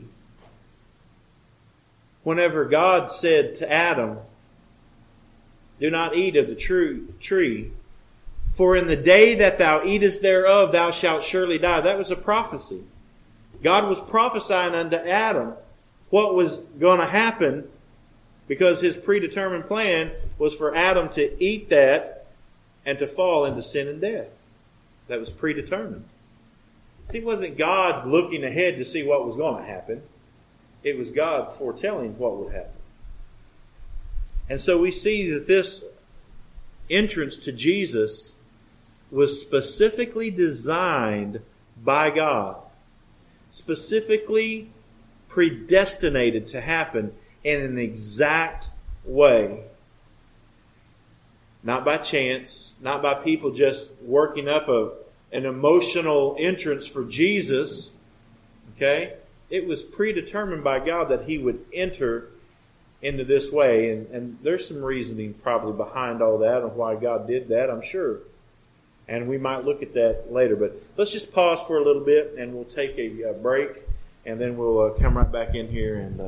Whenever God said to Adam, do not eat of the tree, for in the day that thou eatest thereof, thou shalt surely die. That was a prophecy. God was prophesying unto Adam what was going to happen because his predetermined plan was for Adam to eat that and to fall into sin and death. That was predetermined. See, it wasn't God looking ahead to see what was going to happen. It was God foretelling what would happen. And so we see that this entrance to Jesus was specifically designed by God, specifically predestinated to happen in an exact way. Not by chance, not by people just working up an emotional entrance for Jesus. Okay? It was predetermined by God that He would enter into this way. And there's some reasoning probably behind all that and why God did that, I'm sure. And we might look at that later. But let's just pause for a little bit and we'll take a break. And then we'll come right back in here. And,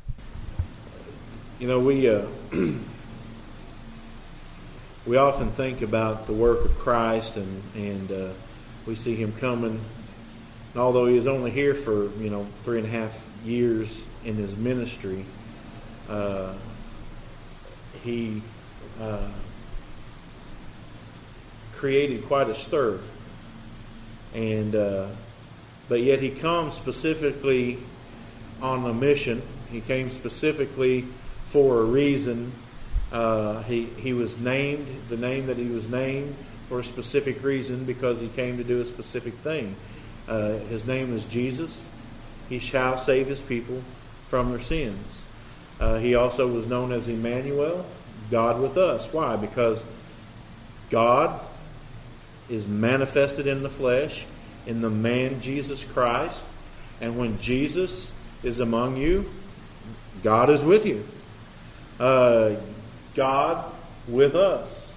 we often think about the work of Christ and we see Him coming. And although He was only here for, 3.5 years in His ministry, He created quite a stir. And but yet He comes specifically on a mission. He came specifically for a reason. He was named the name that he was named for a specific reason, because he came to do a specific thing. His name is Jesus. He shall save his people from their sins. He also was known as Emmanuel, God with us. Why? Because God is manifested in the flesh, in the man Jesus Christ. And when Jesus is among you, God is with you. God with us.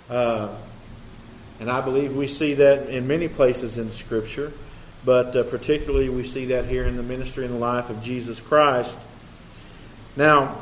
And I believe we see that in many places in Scripture, but particularly we see that here in the ministry and the life of Jesus Christ. Now,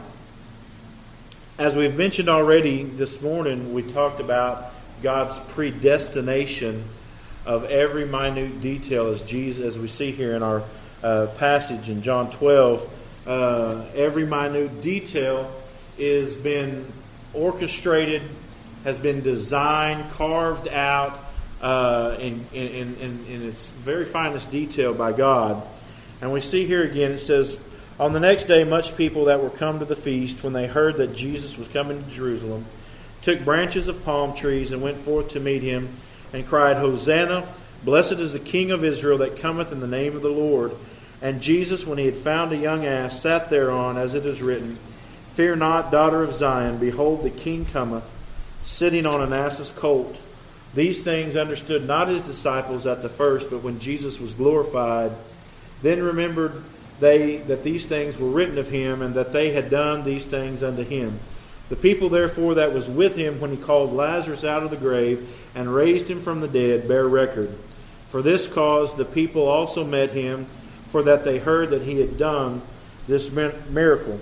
as we've mentioned already this morning, we talked about God's predestination of every minute detail, as we see here in our passage in John 12. Every minute detail has been orchestrated, has been designed, carved out in its very finest detail by God. And we see here again, it says, "On the next day, much people that were come to the feast, when they heard that Jesus was coming to Jerusalem, took branches of palm trees and went forth to meet him, and cried, Hosanna, blessed is the King of Israel that cometh in the name of the Lord. And Jesus, when he had found a young ass, sat thereon, as it is written, Fear not, daughter of Zion, behold, the King cometh, sitting on an ass's colt. These things understood not his disciples at the first, but when Jesus was glorified, then remembered they that these things were written of him, and that they had done these things unto him. The people therefore that was with him when he called Lazarus out of the grave, and raised him from the dead, bear record. For this cause the people also met him, for that they heard that he had done this miracle."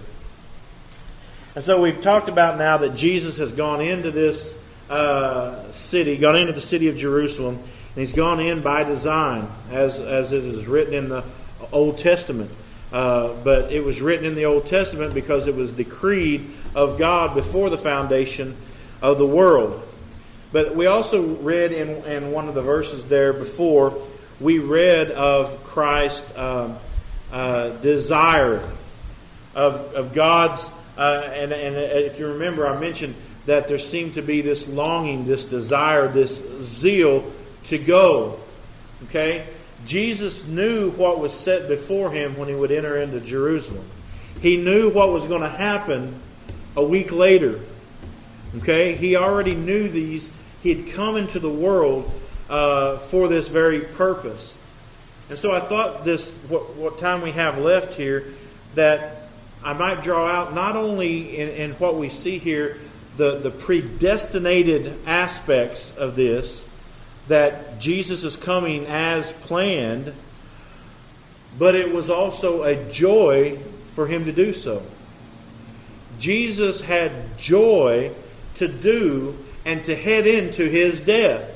And so we've talked about now that Jesus has gone into this city, gone into the city of Jerusalem, and he's gone in by design, as it is written in the Old Testament. But it was written in the Old Testament because it was decreed of God before the foundation of the world. But we also read in one of the verses there before, we read of Christ's desire, of God's, and if you remember, I mentioned that there seemed to be this longing, this desire, this zeal to go. Okay? Jesus knew what was set before him when he would enter into Jerusalem. He knew what was going to happen a week later. Okay? He already knew these. He had come into the world for this very purpose. And so I thought what time we have left here, that I might draw out not only in what we see here, the predestinated aspects of this, that Jesus is coming as planned, but it was also a joy for him to do so. Jesus had joy to do and to head into his death.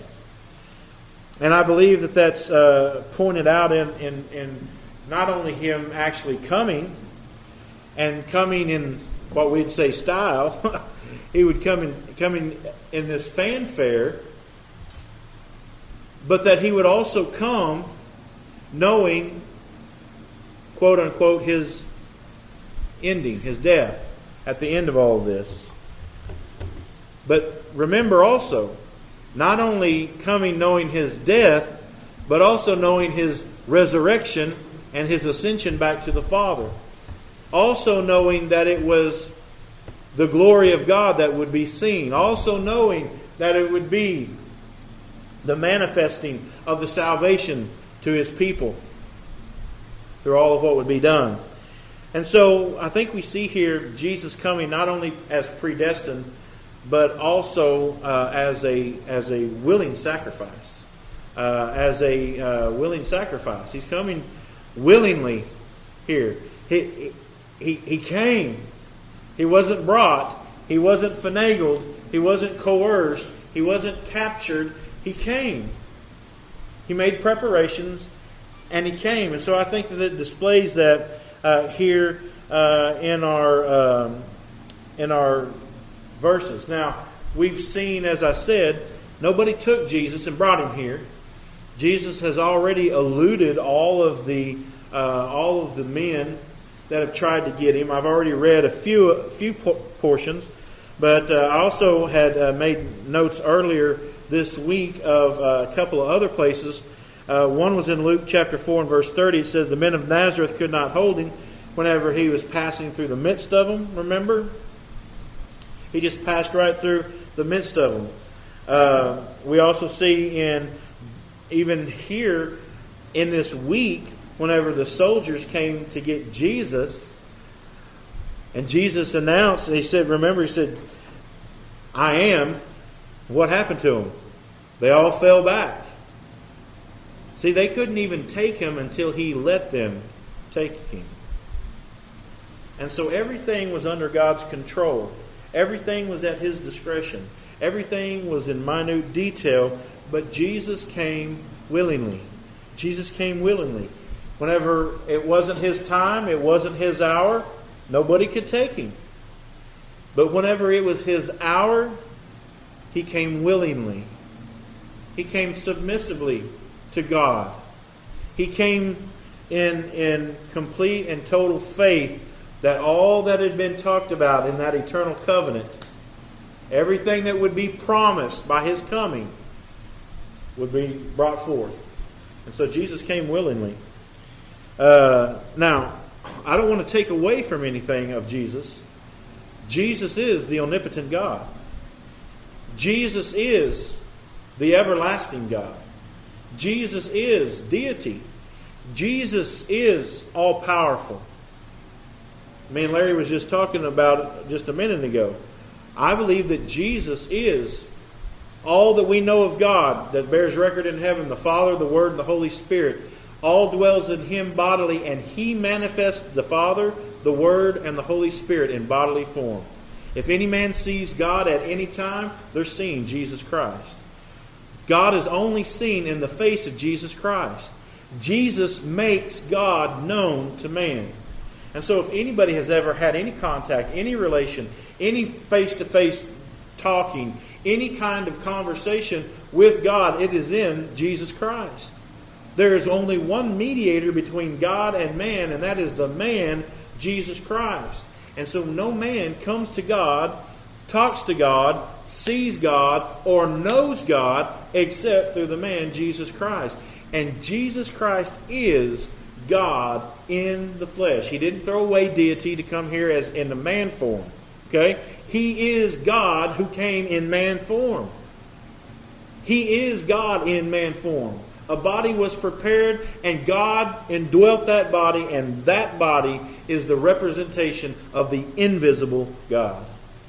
And I believe that that's pointed out in not only him actually coming, and coming in what we'd say style. He would come in this fanfare, but that he would also come knowing, quote unquote, his ending, his death, at the end of all of this. But remember also, not only coming knowing his death, but also knowing his resurrection and his ascension back to the Father. Also knowing that it was the glory of God that would be seen. Also knowing that it would be the manifesting of the salvation to his people through all of what would be done. And so I think we see here Jesus coming not only as predestined, but also as a willing sacrifice. Willing sacrifice. He's coming willingly here. He came. He wasn't brought. He wasn't finagled. He wasn't coerced. He wasn't captured. He came. He made preparations, and he came. And so I think that it displays that here in our verses. Now, we've seen, as I said, nobody took Jesus and brought him here. Jesus has already eluded all of the men that have tried to get him. I've already read a few portions, But I also had made notes earlier this week of a couple of other places. One was in Luke chapter 4 and verse 30. It says, the men of Nazareth could not hold him whenever he was passing through the midst of them. Remember? He just passed right through the midst of them. We also see even here in this week, whenever the soldiers came to get Jesus, and Jesus announced, and he said, I am. What happened to them? They all fell back. See, they couldn't even take him until he let them take him. And so everything was under God's control. Everything was at his discretion. Everything was in minute detail, but Jesus came willingly. Jesus came willingly. Whenever it wasn't his time, it wasn't his hour, nobody could take him. But whenever it was his hour, he came willingly. He came submissively to God. He came in complete and total faith that all that had been talked about in that eternal covenant, everything that would be promised by his coming, would be brought forth. And so Jesus came willingly. Now, I don't want to take away from anything of Jesus. Jesus is the omnipotent God. Jesus is the everlasting God. Jesus is deity. Jesus is all-powerful. Me and Larry was just talking about it just a minute ago. I believe that Jesus is all that we know of God that bears record in heaven, the Father, the Word, and the Holy Spirit. All dwells in him bodily, and he manifests the Father, the Word, and the Holy Spirit in bodily form. If any man sees God at any time, they're seeing Jesus Christ. God is only seen in the face of Jesus Christ. Jesus makes God known to man. And so if anybody has ever had any contact, any relation, any face-to-face talking, any kind of conversation with God, it is in Jesus Christ. There is only one mediator between God and man, and that is the man, Jesus Christ. And so no man comes to God, talks to God, sees God, or knows God except through the man, Jesus Christ. And Jesus Christ is God in the flesh. He didn't throw away deity to come here as in the man form. Okay? He is God who came in man form. He is God in man form. A body was prepared, and God indwelt that body, and that body is the representation of the invisible God.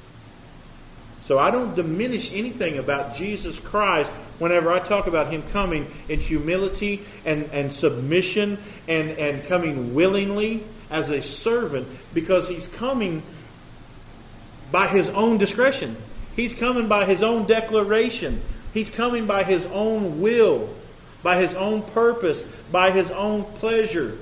So I don't diminish anything about Jesus Christ whenever I talk about him coming in humility and submission and coming willingly as a servant, because he's coming by his own discretion. He's coming by his own declaration. He's coming by his own will, by his own purpose, by his own pleasure.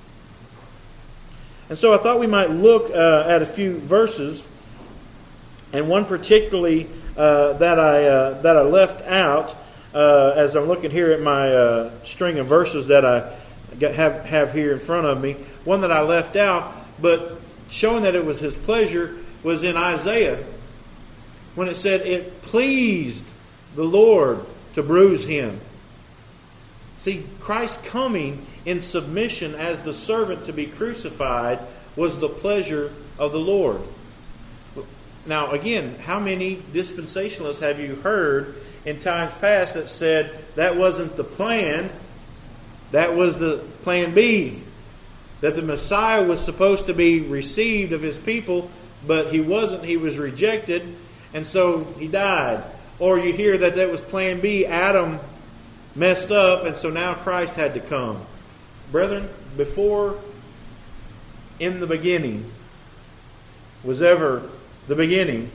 And so I thought we might look at a few verses, and one particularly that I left out as I'm looking here at my string of verses that I have here in front of me. One that I left out, but showing that it was his pleasure, was in Isaiah, when it said, it pleased the Lord to bruise him. See, Christ coming in submission as the servant to be crucified was the pleasure of the Lord. Now, again, how many dispensationalists have you heard in times past that said that wasn't the plan, that was the plan B? That the Messiah was supposed to be received of his people, but he wasn't. He was rejected, and so he died. Or you hear that was plan B. Adam messed up, and so now Christ had to come. Brethren, before in the beginning was ever the beginning,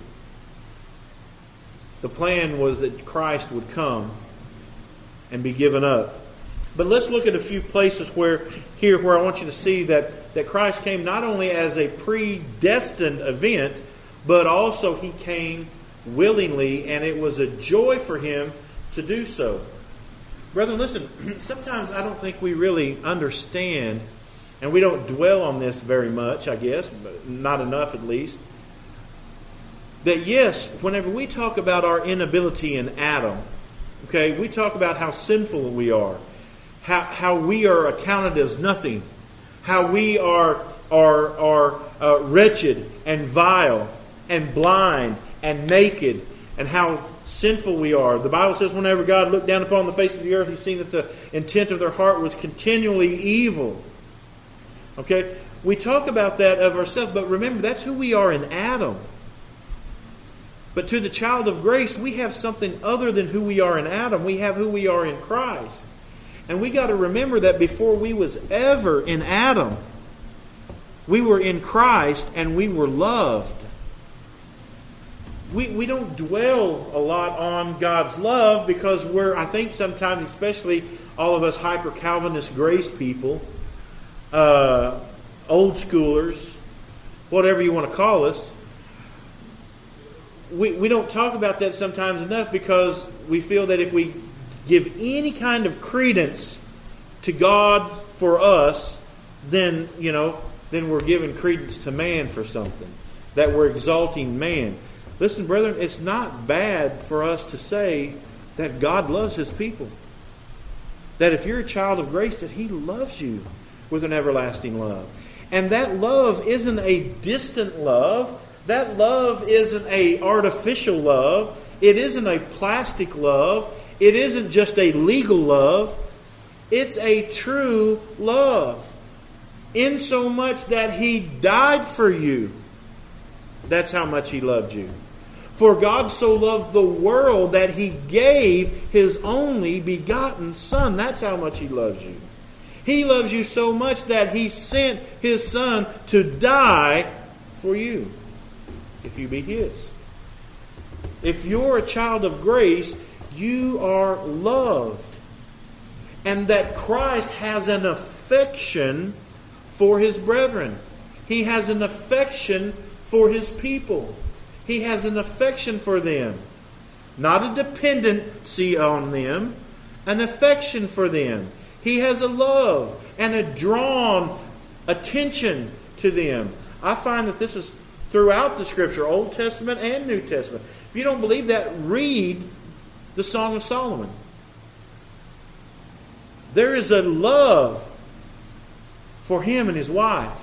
the plan was that Christ would come and be given up. But let's look at a few places where I want you to see that Christ came not only as a predestined event, but also he came willingly, and it was a joy for him to do so. Brethren, listen, sometimes I don't think we really understand, and we don't dwell on this very much, I guess, but not enough at least. that yes, whenever we talk about our inability in Adam, okay, we talk about how sinful we are, how we are accounted as nothing, how we are wretched and vile and blind and naked, and how sinful we are. The Bible says whenever God looked down upon the face of the earth, He's seen that the intent of their heart was continually evil. Okay? We talk about that of ourselves, but remember, that's who we are in Adam. But to the child of grace, we have something other than who we are in Adam. We have who we are in Christ. And we got to remember that before we was ever in Adam, we were in Christ and we were loved. We don't dwell a lot on God's love because I think sometimes, especially all of us hyper-Calvinist grace people, old schoolers, whatever you want to call us, we don't talk about that sometimes enough because we feel that if we give any kind of credence to God for us, then we're giving credence to man for something, that we're exalting man. Listen, brethren, it's not bad for us to say that God loves His people. That if you're a child of grace, that He loves you with an everlasting love. And that love isn't a distant love. That love isn't an artificial love. It isn't a plastic love. It isn't just a legal love. It's a true love. In so much that He died for you. That's how much He loved you. For God so loved the world that He gave His only begotten Son. That's how much He loves you. He loves you so much that He sent His Son to die for you, if you be His. If you're a child of grace, you are loved. And that Christ has an affection for His brethren. He has an affection for His people. He has an affection for them. Not a dependency on them. An affection for them. He has a love and a drawn attention to them. I find that this is throughout the Scripture, Old Testament and New Testament. If you don't believe that, read the Song of Solomon. There is a love for him and his wife.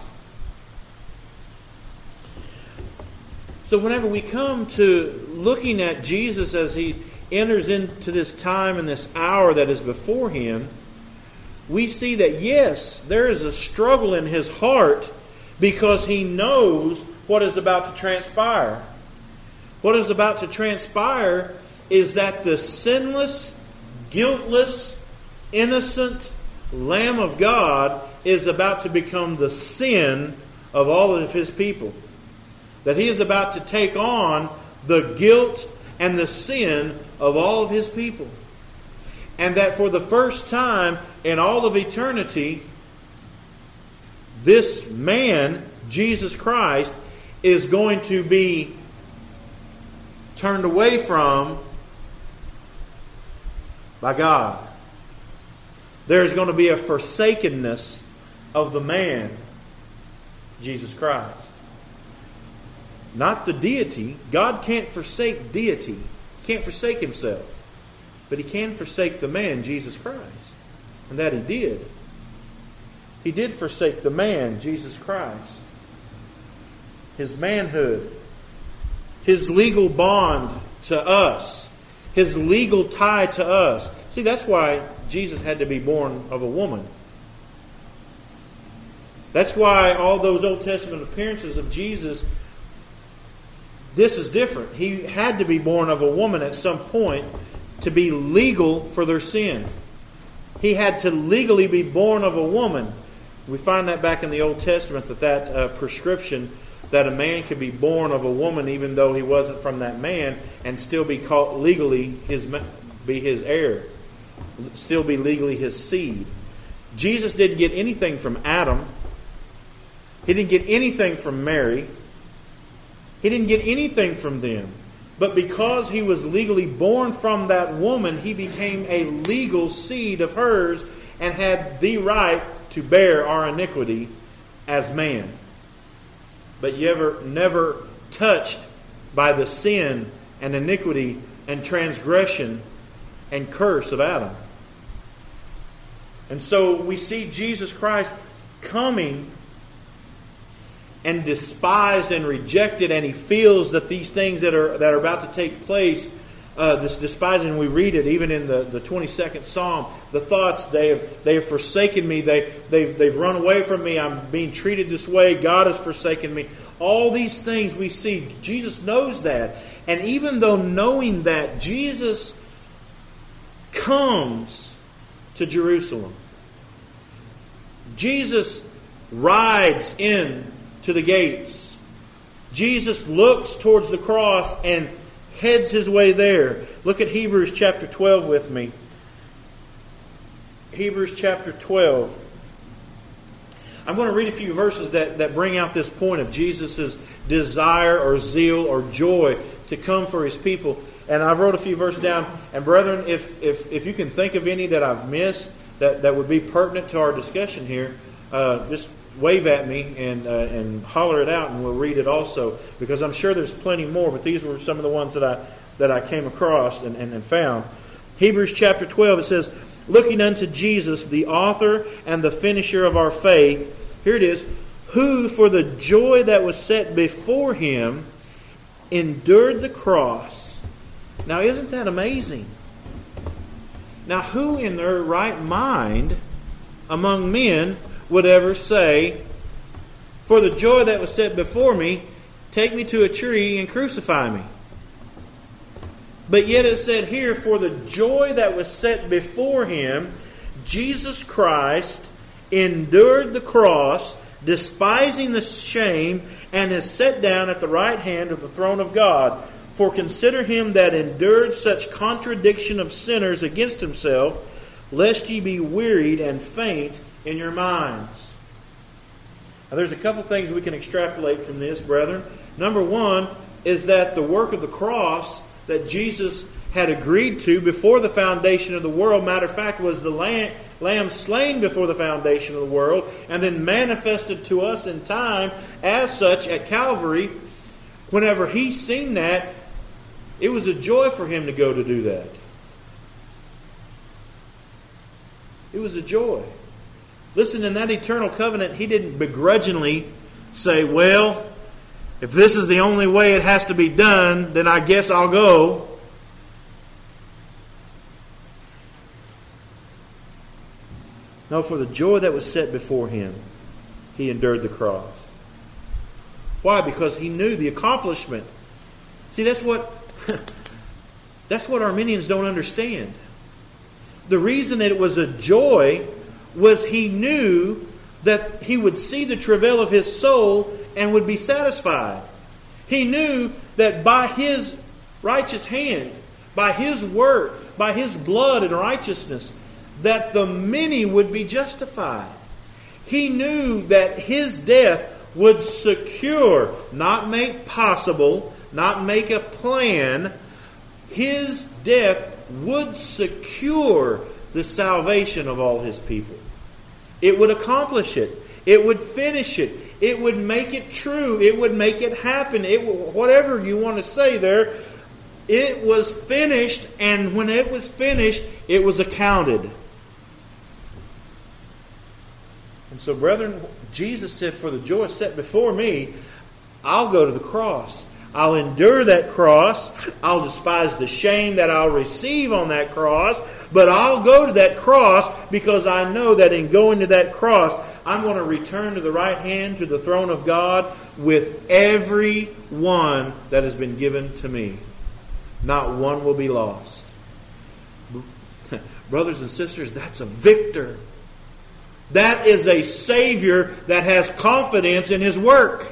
So whenever we come to looking at Jesus as He enters into this time and this hour that is before Him, we see that yes, there is a struggle in His heart because He knows what is about to transpire. What is about to transpire is that the sinless, guiltless, innocent Lamb of God is about to become the sin of all of His people. That He is about to take on the guilt and the sin of all of His people. And that for the first time in all of eternity, this man, Jesus Christ, is going to be turned away from by God. There is going to be a forsakenness of the man, Jesus Christ. Not the deity. God can't forsake deity. He can't forsake Himself. But He can forsake the man, Jesus Christ. And that He did. He did forsake the man, Jesus Christ. His manhood. His legal bond to us. His legal tie to us. See, that's why Jesus had to be born of a woman. That's why all those Old Testament appearances of Jesus, this is different. He had to be born of a woman at some point to be legal for their sin. He had to legally be born of a woman. We find that back in the Old Testament, that prescription that a man could be born of a woman even though he wasn't from that man and still be called legally be his heir. Still be legally his seed. Jesus didn't get anything from Adam. He didn't get anything from Mary. He didn't get anything from them. But because He was legally born from that woman, He became a legal seed of hers and had the right to bear our iniquity as man. But you never touched by the sin and iniquity and transgression and curse of Adam. And so we see Jesus Christ coming and despised and rejected, and He feels that these things that are about to take place, this despising, we read it even in the 22nd Psalm, the thoughts, they have forsaken me, they've run away from me, I'm being treated this way, God has forsaken me. All these things we see, Jesus knows that. And even though knowing that, Jesus comes to Jerusalem. Jesus rides in to the gates. Jesus looks towards the cross and heads His way there. Look at Hebrews chapter 12 with me. Hebrews chapter 12. I'm going to read a few verses that bring out this point of Jesus' desire or zeal or joy to come for His people. And I wrote a few verses down. And brethren, if you can think of any that I've missed that would be pertinent to our discussion here, just wave at me and holler it out, and we'll read it also, because I'm sure there's plenty more, but these were some of the ones that I came across and found. Hebrews chapter 12, it says, looking unto Jesus, the author and the finisher of our faith, here it is, who for the joy that was set before Him endured the cross. Now isn't that amazing? Now who in their right mind among men would ever say, for the joy that was set before me, take me to a tree and crucify me? But yet it said here, for the joy that was set before Him, Jesus Christ endured the cross, despising the shame, and is set down at the right hand of the throne of God. For consider Him that endured such contradiction of sinners against Himself, lest ye be wearied and faint in your minds. Now there's a couple things we can extrapolate from this, brethren. Number one is that the work of the cross that Jesus had agreed to before the foundation of the world, matter of fact, was the lamb slain before the foundation of the world, and then manifested to us in time as such at Calvary. Whenever He seen that, it was a joy for Him to go to do that. It was a joy. Listen, in that eternal covenant, He didn't begrudgingly say, well, if this is the only way it has to be done, then I guess I'll go. No, for the joy that was set before Him, He endured the cross. Why? Because He knew the accomplishment. See, that's what Arminians don't understand. The reason that it was a joy was He knew that He would see the travail of His soul and would be satisfied. He knew that by His righteous hand, by His work, by His blood and righteousness, that the many would be justified. He knew that His death would secure, not make possible, not make a plan. His death would secure the salvation of all His people. It would accomplish it. It would finish it. It would make it true. It would make it happen. Whatever you want to say there, it was finished, and when it was finished, it was accounted. And so, brethren, Jesus said, for the joy set before me, I'll go to the cross. I'll endure that cross. I'll despise the shame that I'll receive on that cross. But I'll go to that cross because I know that in going to that cross, I'm going to return to the right hand, to the throne of God, with every one that has been given to me. Not one will be lost. Brothers and sisters, that's a victor. That is a Savior that has confidence in His work.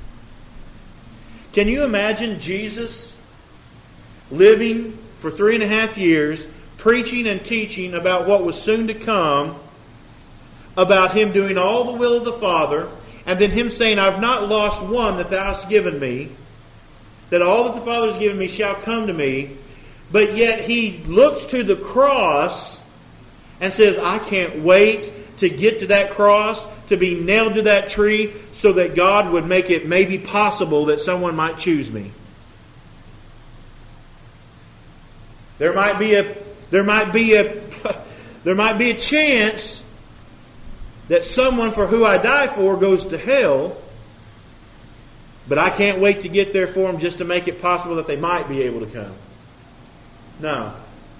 Can you imagine Jesus living for 3.5 years, preaching and teaching about what was soon to come, about Him doing all the will of the Father, and then Him saying, I've not lost one that Thou hast given me, that all that the Father has given me shall come to me, but yet He looks to the cross and says, I can't wait to get to that cross, to be nailed to that tree, so that God would make it maybe possible that someone might choose me. There might be a chance that someone for who I die for goes to hell, but I can't wait to get there for them just to make it possible that they might be able to come. No.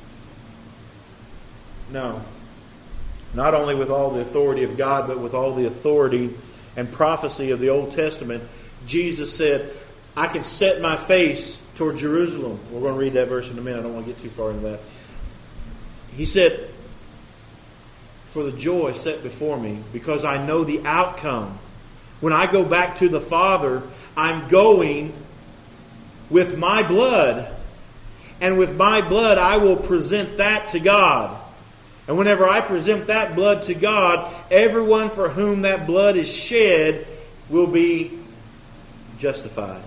Not only with all the authority of God, but with all the authority and prophecy of the Old Testament, Jesus said, I can set my face toward Jerusalem. We're going to read that verse in a minute. I don't want to get too far into that. He said, for the joy set before me, because I know the outcome. When I go back to the Father, I'm going with my blood. And with my blood, I will present that to God. And whenever I present that blood to God, everyone for whom that blood is shed will be justified.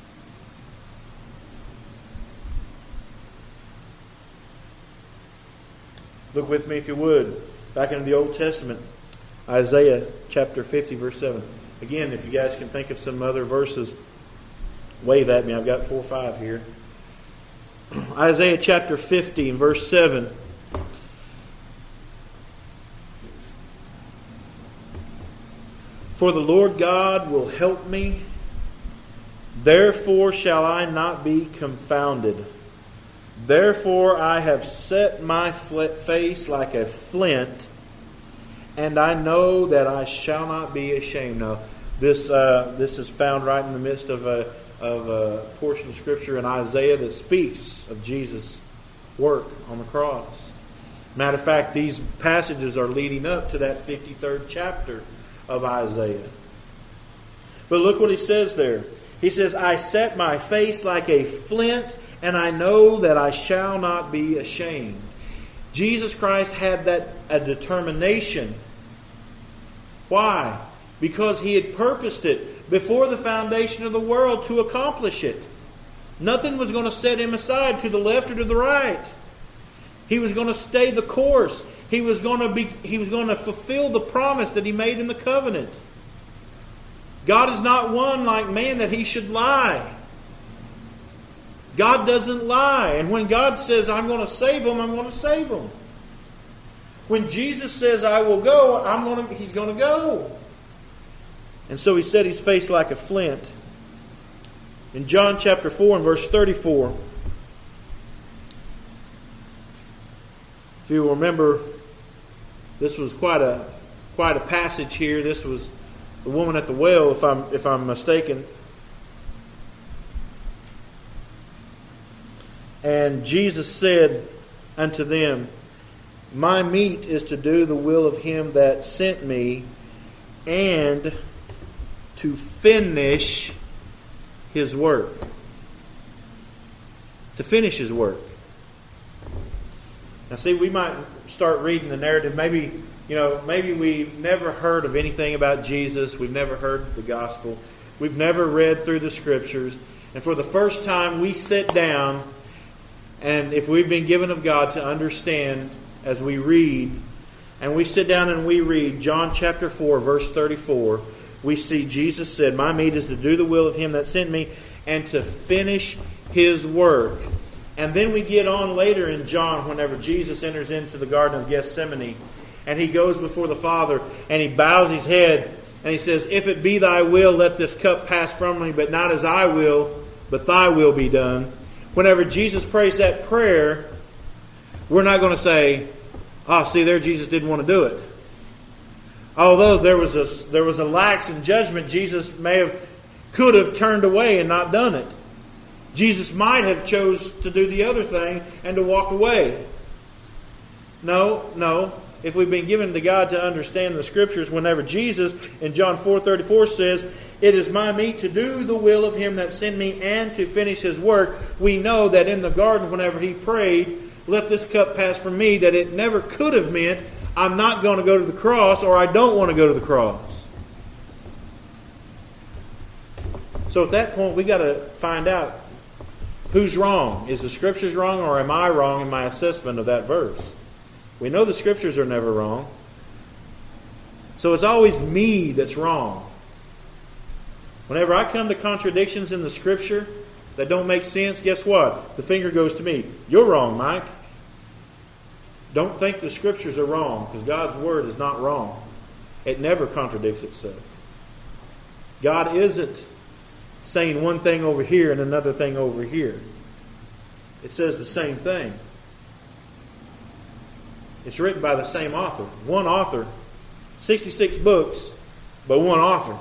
Look with me, if you would, back into the Old Testament, Isaiah chapter 50, verse 7. Again, if you guys can think of some other verses, wave at me. I've got 4 or 5 here. Isaiah chapter 50 and verse 7. For the Lord God will help me, therefore shall I not be confounded. Therefore I have set my face like a flint, and I know that I shall not be ashamed. Now, this is found right in the midst of a portion of Scripture in Isaiah that speaks of Jesus' work on the cross. Matter of fact, these passages are leading up to that 53rd chapter of Isaiah. But look what he says there. He says, I set my face like a flint, and I know that I shall not be ashamed. Jesus Christ had a determination. Why? Because He had purposed it before the foundation of the world to accomplish it. Nothing was going to set Him aside to the left or to the right. He was going to stay the course. He was going to fulfill the promise that He made in the covenant. God is not one like man that He should lie. God doesn't lie. And when God says, I'm going to save them, I'm going to save them. When Jesus says, I will go, He's going to go. And so He set His face like a flint. In John chapter 4 and verse 34, if you remember, this was quite a passage here. This was the woman at the well, if I'm mistaken. And Jesus said unto them, my meat is to do the will of Him that sent me, and to finish His work. To finish His work. Now see, we might start reading the narrative. Maybe we've never heard of anything about Jesus. We've never heard the gospel. We've never read through the Scriptures. And for the first time we sit down, and if we've been given of God to understand as we read, and we sit down and we read John chapter 4 verse 34, we see Jesus said, my meat is to do the will of Him that sent me, and to finish His work. And then we get on later in John, whenever Jesus enters into the Garden of Gethsemane, and He goes before the Father, and He bows His head, and He says, if it be Thy will, let this cup pass from me, but not as I will, but Thy will be done. Whenever Jesus prays that prayer, we're not going to say, see there, Jesus didn't want to do it. Although there was a lax in judgment, Jesus could have turned away and not done it. Jesus might have chose to do the other thing and to walk away. No. If we've been given to God to understand the Scriptures, whenever Jesus in John 4:34 says, it is my meat to do the will of Him that sent me and to finish His work, we know that in the garden, whenever He prayed, let this cup pass from me, that it never could have meant, I'm not going to go to the cross, or I don't want to go to the cross. So at that point, we got to find out who's wrong. Is the Scriptures wrong, or am I wrong in my assessment of that verse? We know the Scriptures are never wrong. So it's always me that's wrong. Whenever I come to contradictions in the Scripture, that don't make sense, guess what? The finger goes to me. You're wrong, Mike. Don't think the Scriptures are wrong, because God's Word is not wrong. It never contradicts itself. God isn't saying one thing over here and another thing over here. It says the same thing. It's written by the same author. One author. 66 books, but one author.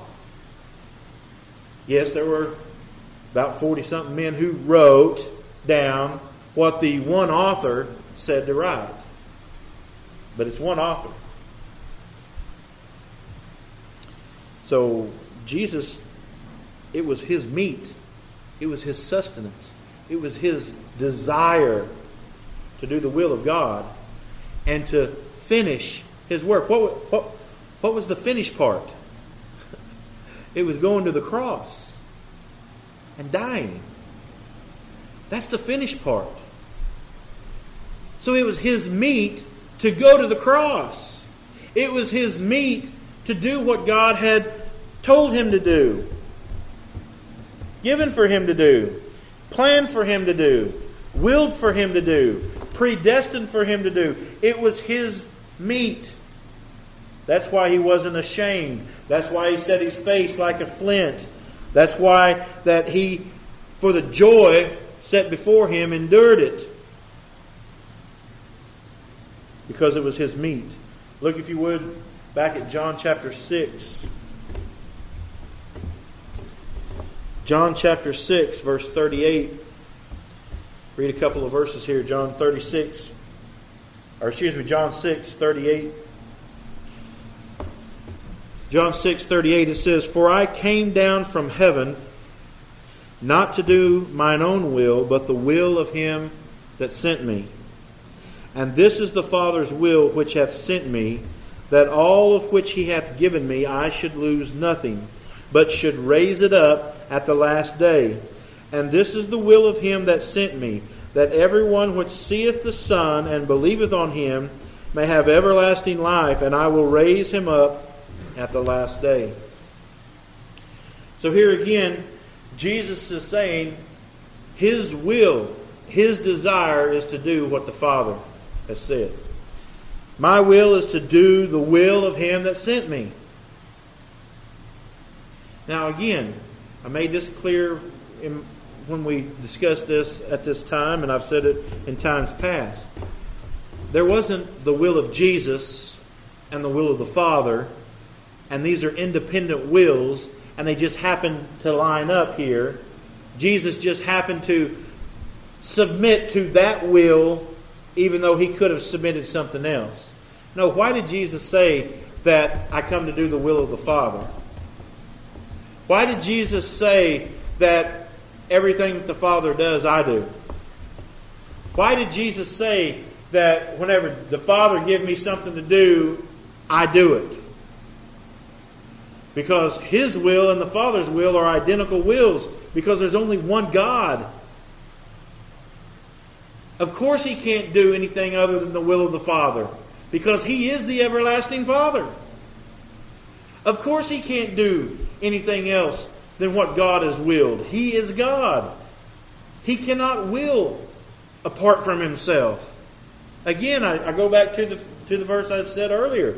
Yes, there were about 40-something men who wrote down what the one author said to write. But it's one author. So Jesus, it was His meat. It was His sustenance. It was His desire to do the will of God and to finish His work. What was the finish part? It was going to the cross and dying. That's the finish part. So it was His meat to go to the cross. It was His meat to do what God had told Him to do, given for Him to do, planned for Him to do, willed for Him to do, predestined for Him to do. It was His meat. That's why He wasn't ashamed. That's why He set His face like a flint. That's why that He, for the joy set before Him, endured it. Because it was His meat. Look, if you would, back at John chapter 6. John chapter 6, verse 38. Read a couple of verses here. John 6, 38. John 6:38, it says, "For I came down from heaven, not to do mine own will, but the will of Him that sent me. And this is the Father's will which hath sent me, that all of which He hath given me I should lose nothing, but should raise it up at the last day. And this is the will of Him that sent me, that everyone which seeth the Son and believeth on Him may have everlasting life, and I will raise him up at the last day." So here again, Jesus is saying His will, His desire is to do what the Father has said. My will is to do the will of Him that sent me. Now again, I made this clear when we discussed this at this time, and I've said it in times past. There wasn't the will of Jesus and the will of the Father, and these are independent wills, and they just happen to line up here. Jesus just happened to submit to that will, even though He could have submitted something else. No, why did Jesus say that I come to do the will of the Father? Why did Jesus say that everything that the Father does, I do? Why did Jesus say that whenever the Father gives me something to do, I do it? Because His will and the Father's will are identical wills. Because there's only one God. Of course He can't do anything other than the will of the Father. Because He is the everlasting Father. Of course He can't do anything else than what God has willed. He is God. He cannot will apart from Himself. Again, I go back to the verse I had said earlier.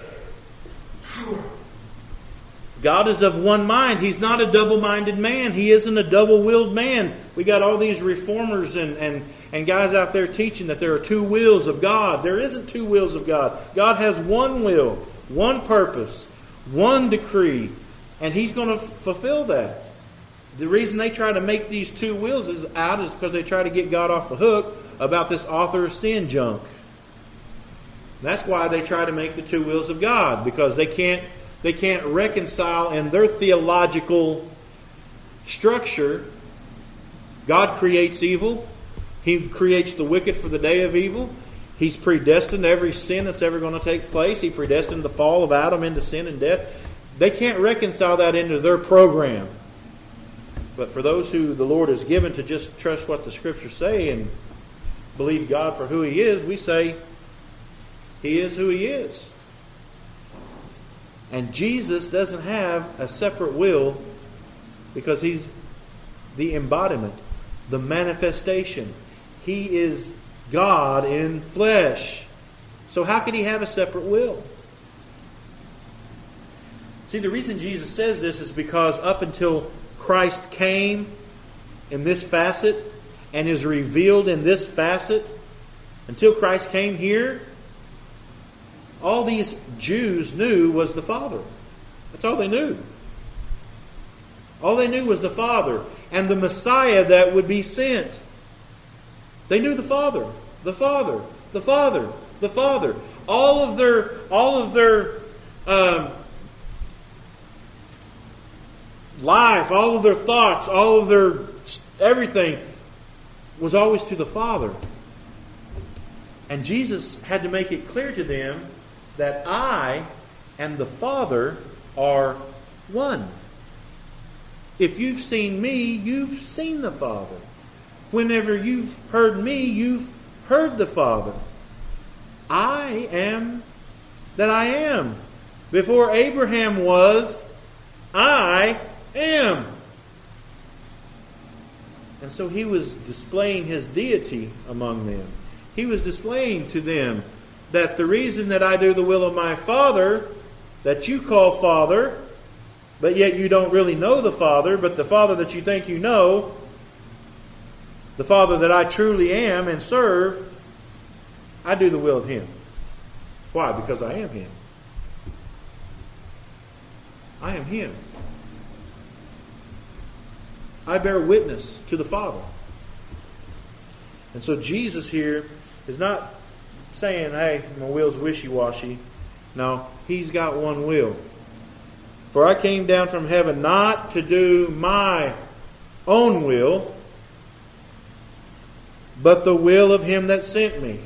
God is of one mind. He's not a double-minded man. He isn't a double-willed man. We got all these reformers and guys out there teaching that there are two wills of God. There isn't two wills of God. God has one will, one purpose, one decree, and He's going to fulfill that. The reason they try to make these two wills is because they try to get God off the hook about this author of sin junk. That's why they try to make the two wills of God, because they can't reconcile in their theological structure. God creates evil. He creates the wicked for the day of evil. He's predestined every sin that's ever going to take place. He predestined the fall of Adam into sin and death. They can't reconcile that into their program. But for those who the Lord has given to just trust what the Scriptures say and believe God for who He is, we say He is who He is. And Jesus doesn't have a separate will because He's the embodiment. the manifestation. He is God in flesh. So how could He have a separate will? See, the reason Jesus says this is because up until Christ came in this facet and is revealed in this facet, until Christ came here, all these Jews knew was the Father. That's all they knew. All they knew was the Father and the Messiah that would be sent. They knew the Father, the Father, the Father, the Father. All of their life, all of their thoughts, all of their everything was always to the Father. And Jesus had to make it clear to them that I and the Father are one. If you've seen me, you've seen the Father. Whenever you've heard me, you've heard the Father. I am that I am. Before Abraham was, I am. And so He was displaying His deity among them. He was displaying to them that the reason that I do the will of my Father, that you call Father, but yet you don't really know the Father, but the Father that you think you know, the Father that I truly am and serve, I do the will of Him. Why? Because I am Him. I am Him. I bear witness to the Father. And so Jesus here is not saying, hey, my will's wishy-washy. No, He's got one will. For I came down from heaven not to do my own will, but the will of Him that sent me.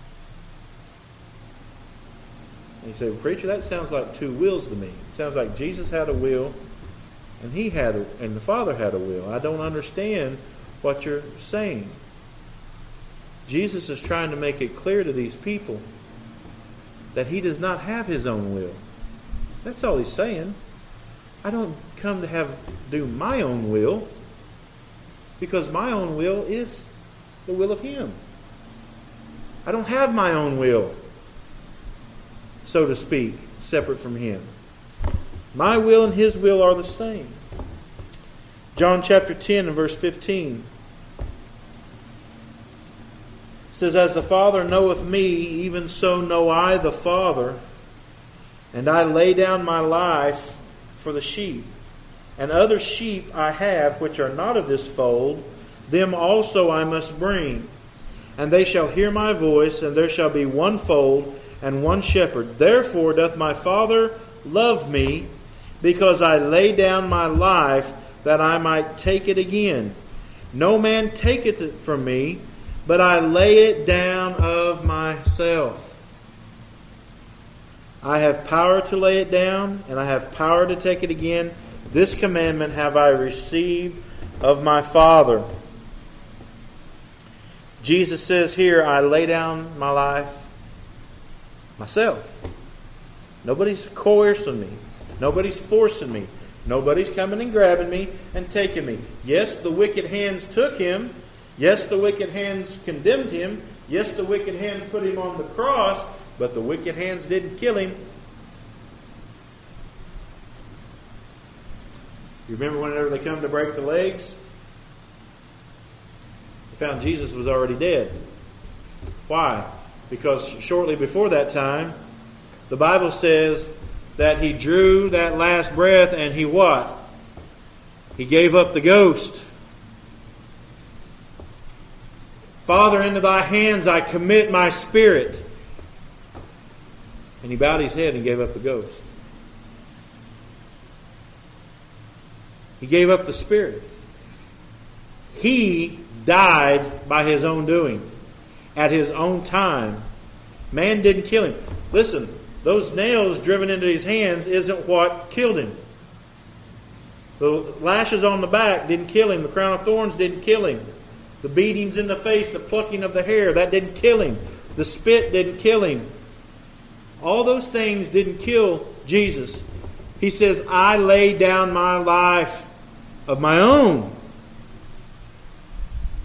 And you say, well, preacher, that sounds like two wills to me. It sounds like Jesus had a will and the Father had a will. I don't understand what you're saying. Jesus is trying to make it clear to these people that He does not have His own will. That's all He's saying. I don't come to do my own will, because my own will is the will of Him. I don't have my own will, so to speak, separate from Him. My will and His will are the same. John chapter 10 and verse 15 says, as the Father knoweth me, even so know I the Father, and I lay down my life for the sheep. And other sheep I have, which are not of this fold, them also I must bring. And they shall hear my voice, and there shall be one fold and one shepherd. Therefore doth my Father love me, because I lay down my life, that I might take it again. No man taketh it from me, but I lay it down of myself. I have power to lay it down, and I have power to take it again. This commandment have I received of my Father. Jesus says here, I lay down my life myself. Nobody's coercing me. Nobody's forcing me. Nobody's coming and grabbing me and taking me. Yes, the wicked hands took Him. Yes, the wicked hands condemned Him. Yes, the wicked hands put Him on the cross. But the wicked hands didn't kill Him. You remember whenever they come to break the legs? They found Jesus was already dead. Why? Because shortly before that time, the Bible says that He drew that last breath and He what? He gave up the ghost. Father, into Thy hands I commit my spirit. And He bowed His head and gave up the ghost. He gave up the spirit. He died by His own doing. At His own time. Man didn't kill Him. Listen, those nails driven into His hands isn't what killed Him. The lashes on the back didn't kill Him. The crown of thorns didn't kill Him. The beatings in the face, the plucking of the hair, that didn't kill Him. The spit didn't kill Him. All those things didn't kill Jesus. He says, I lay down my life of my own.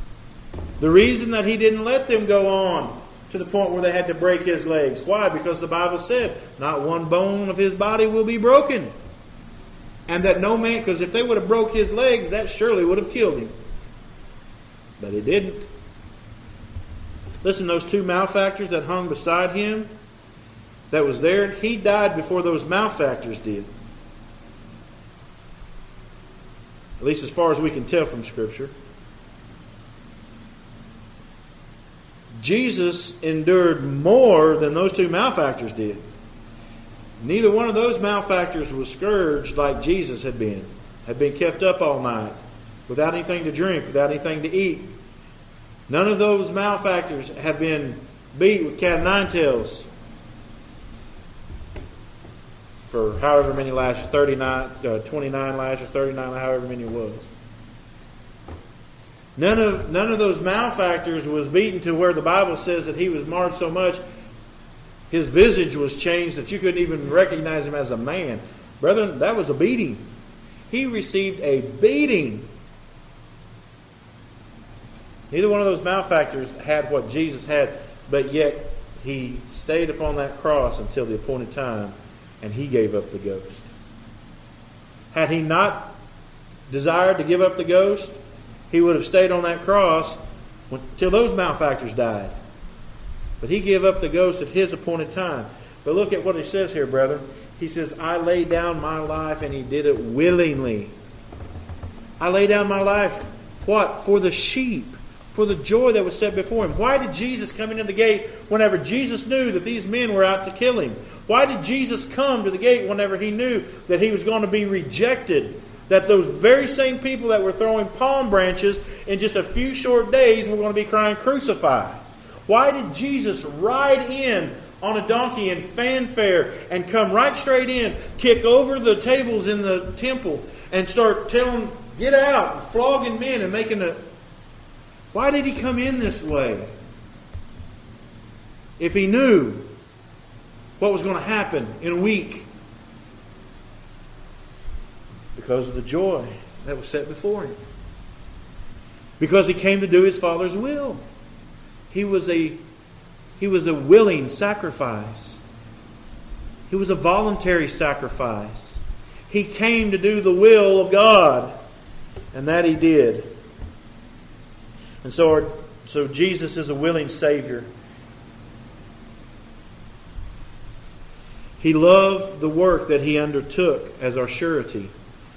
The reason that He didn't let them go on to the point where they had to break His legs. Why? Because the Bible said, not one bone of His body will be broken. And that no man, because if they would have broke His legs, that surely would have killed Him. But it didn't. Listen, those two malefactors that hung beside Him, that was there, He died before those malefactors did. At least as far as we can tell from Scripture. Jesus endured more than those two malefactors did. Neither one of those malefactors was scourged like Jesus had been kept up all night, without anything to drink, without anything to eat. None of those malefactors have been beat with cat o' nine tails for however many lashes, 29 lashes, 39, however many it was. None of those malefactors was beaten to where the Bible says that he was marred so much his visage was changed that you couldn't even recognize him as a man. Brethren, that was a beating. He received a beating. Neither one of those malefactors had what Jesus had, but yet He stayed upon that cross until the appointed time, and He gave up the ghost. Had He not desired to give up the ghost, He would have stayed on that cross until those malefactors died. But He gave up the ghost at His appointed time. But look at what He says here, brethren. He says, I lay down my life, and He did it willingly. I lay down my life, what? For the sheep. For the joy that was set before Him. Why did Jesus come into the gate whenever Jesus knew that these men were out to kill Him? Why did Jesus come to the gate whenever He knew that He was going to be rejected? That those very same people that were throwing palm branches in just a few short days were going to be crying, crucify. Why did Jesus ride in on a donkey in fanfare and come right straight in, kick over the tables in the temple and start telling, get out, flogging men and making a... Why did He come in this way? If He knew what was going to happen in a week. Because of the joy that was set before Him. Because He came to do His Father's will. He was a willing sacrifice. He was a voluntary sacrifice. He came to do the will of God. And that He did. And so Jesus is a willing Savior. He loved the work that He undertook as our surety.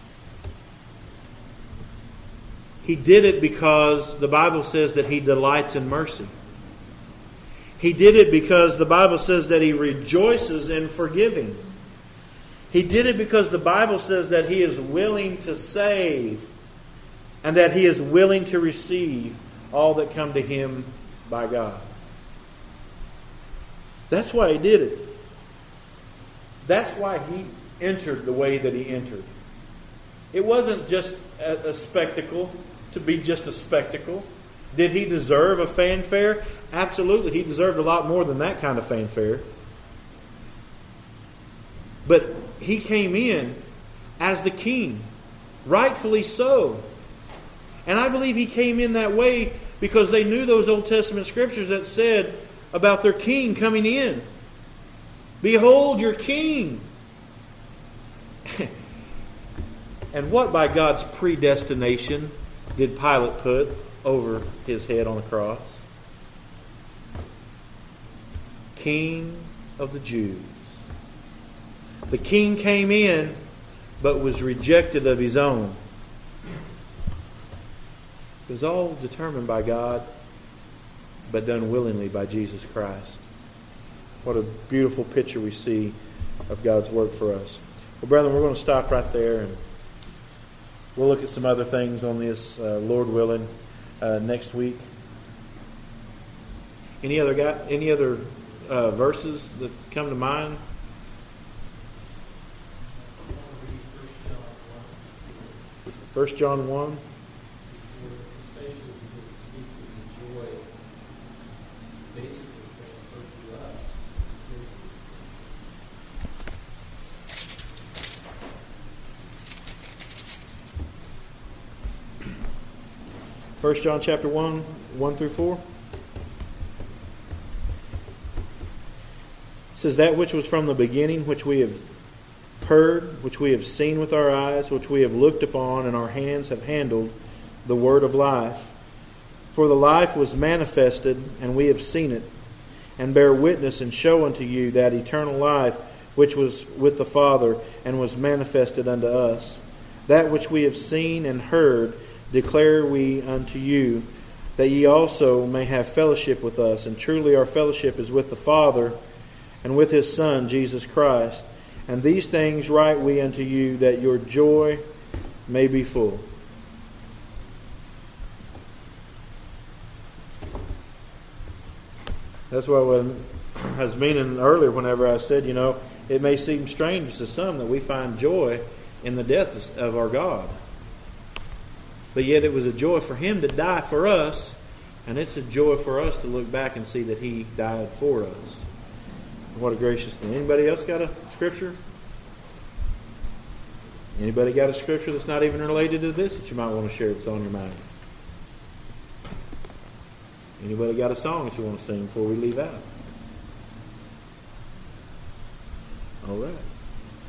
He did it because the Bible says that He delights in mercy. He did it because the Bible says that He rejoices in forgiving. He did it because the Bible says that He is willing to save and that He is willing to receive all that come to Him by God. That's why He did it. That's why He entered the way that He entered. It wasn't just a spectacle to be just a spectacle. Did He deserve a fanfare? Absolutely. He deserved a lot more than that kind of fanfare. But He came in as the King. Rightfully so. And I believe He came in that way because they knew those Old Testament scriptures that said about their King coming in. Behold your King. And what by God's predestination did Pilate put over His head on the cross? King of the Jews. The King came in, but was rejected of His own. It was all determined by God, but done willingly by Jesus Christ. What a beautiful picture we see of God's work for us. Well, brethren, we're going to stop right there, and we'll look at some other things on this, Lord willing, next week. Any other verses that come to mind? 1 John 1. 1 John chapter 1, 1 through 4. It says, that which was from the beginning, which we have heard, which we have seen with our eyes, which we have looked upon, and our hands have handled, the word of life. For the life was manifested, and we have seen it, and bear witness and show unto you that eternal life which was with the Father, and was manifested unto us. That which we have seen and heard declare we unto you, that ye also may have fellowship with us. And truly our fellowship is with the Father, and with His Son, Jesus Christ. And these things write we unto you, that your joy may be full. That's what I was meaning earlier whenever I said, it may seem strange to some that we find joy in the death of our God. But yet it was a joy for Him to die for us, and it's a joy for us to look back and see that He died for us. What a gracious thing. Anybody else got a scripture? Anybody got a scripture that's not even related to this that you might want to share that's on your mind? Anybody got a song that you want to sing before we leave out? All right.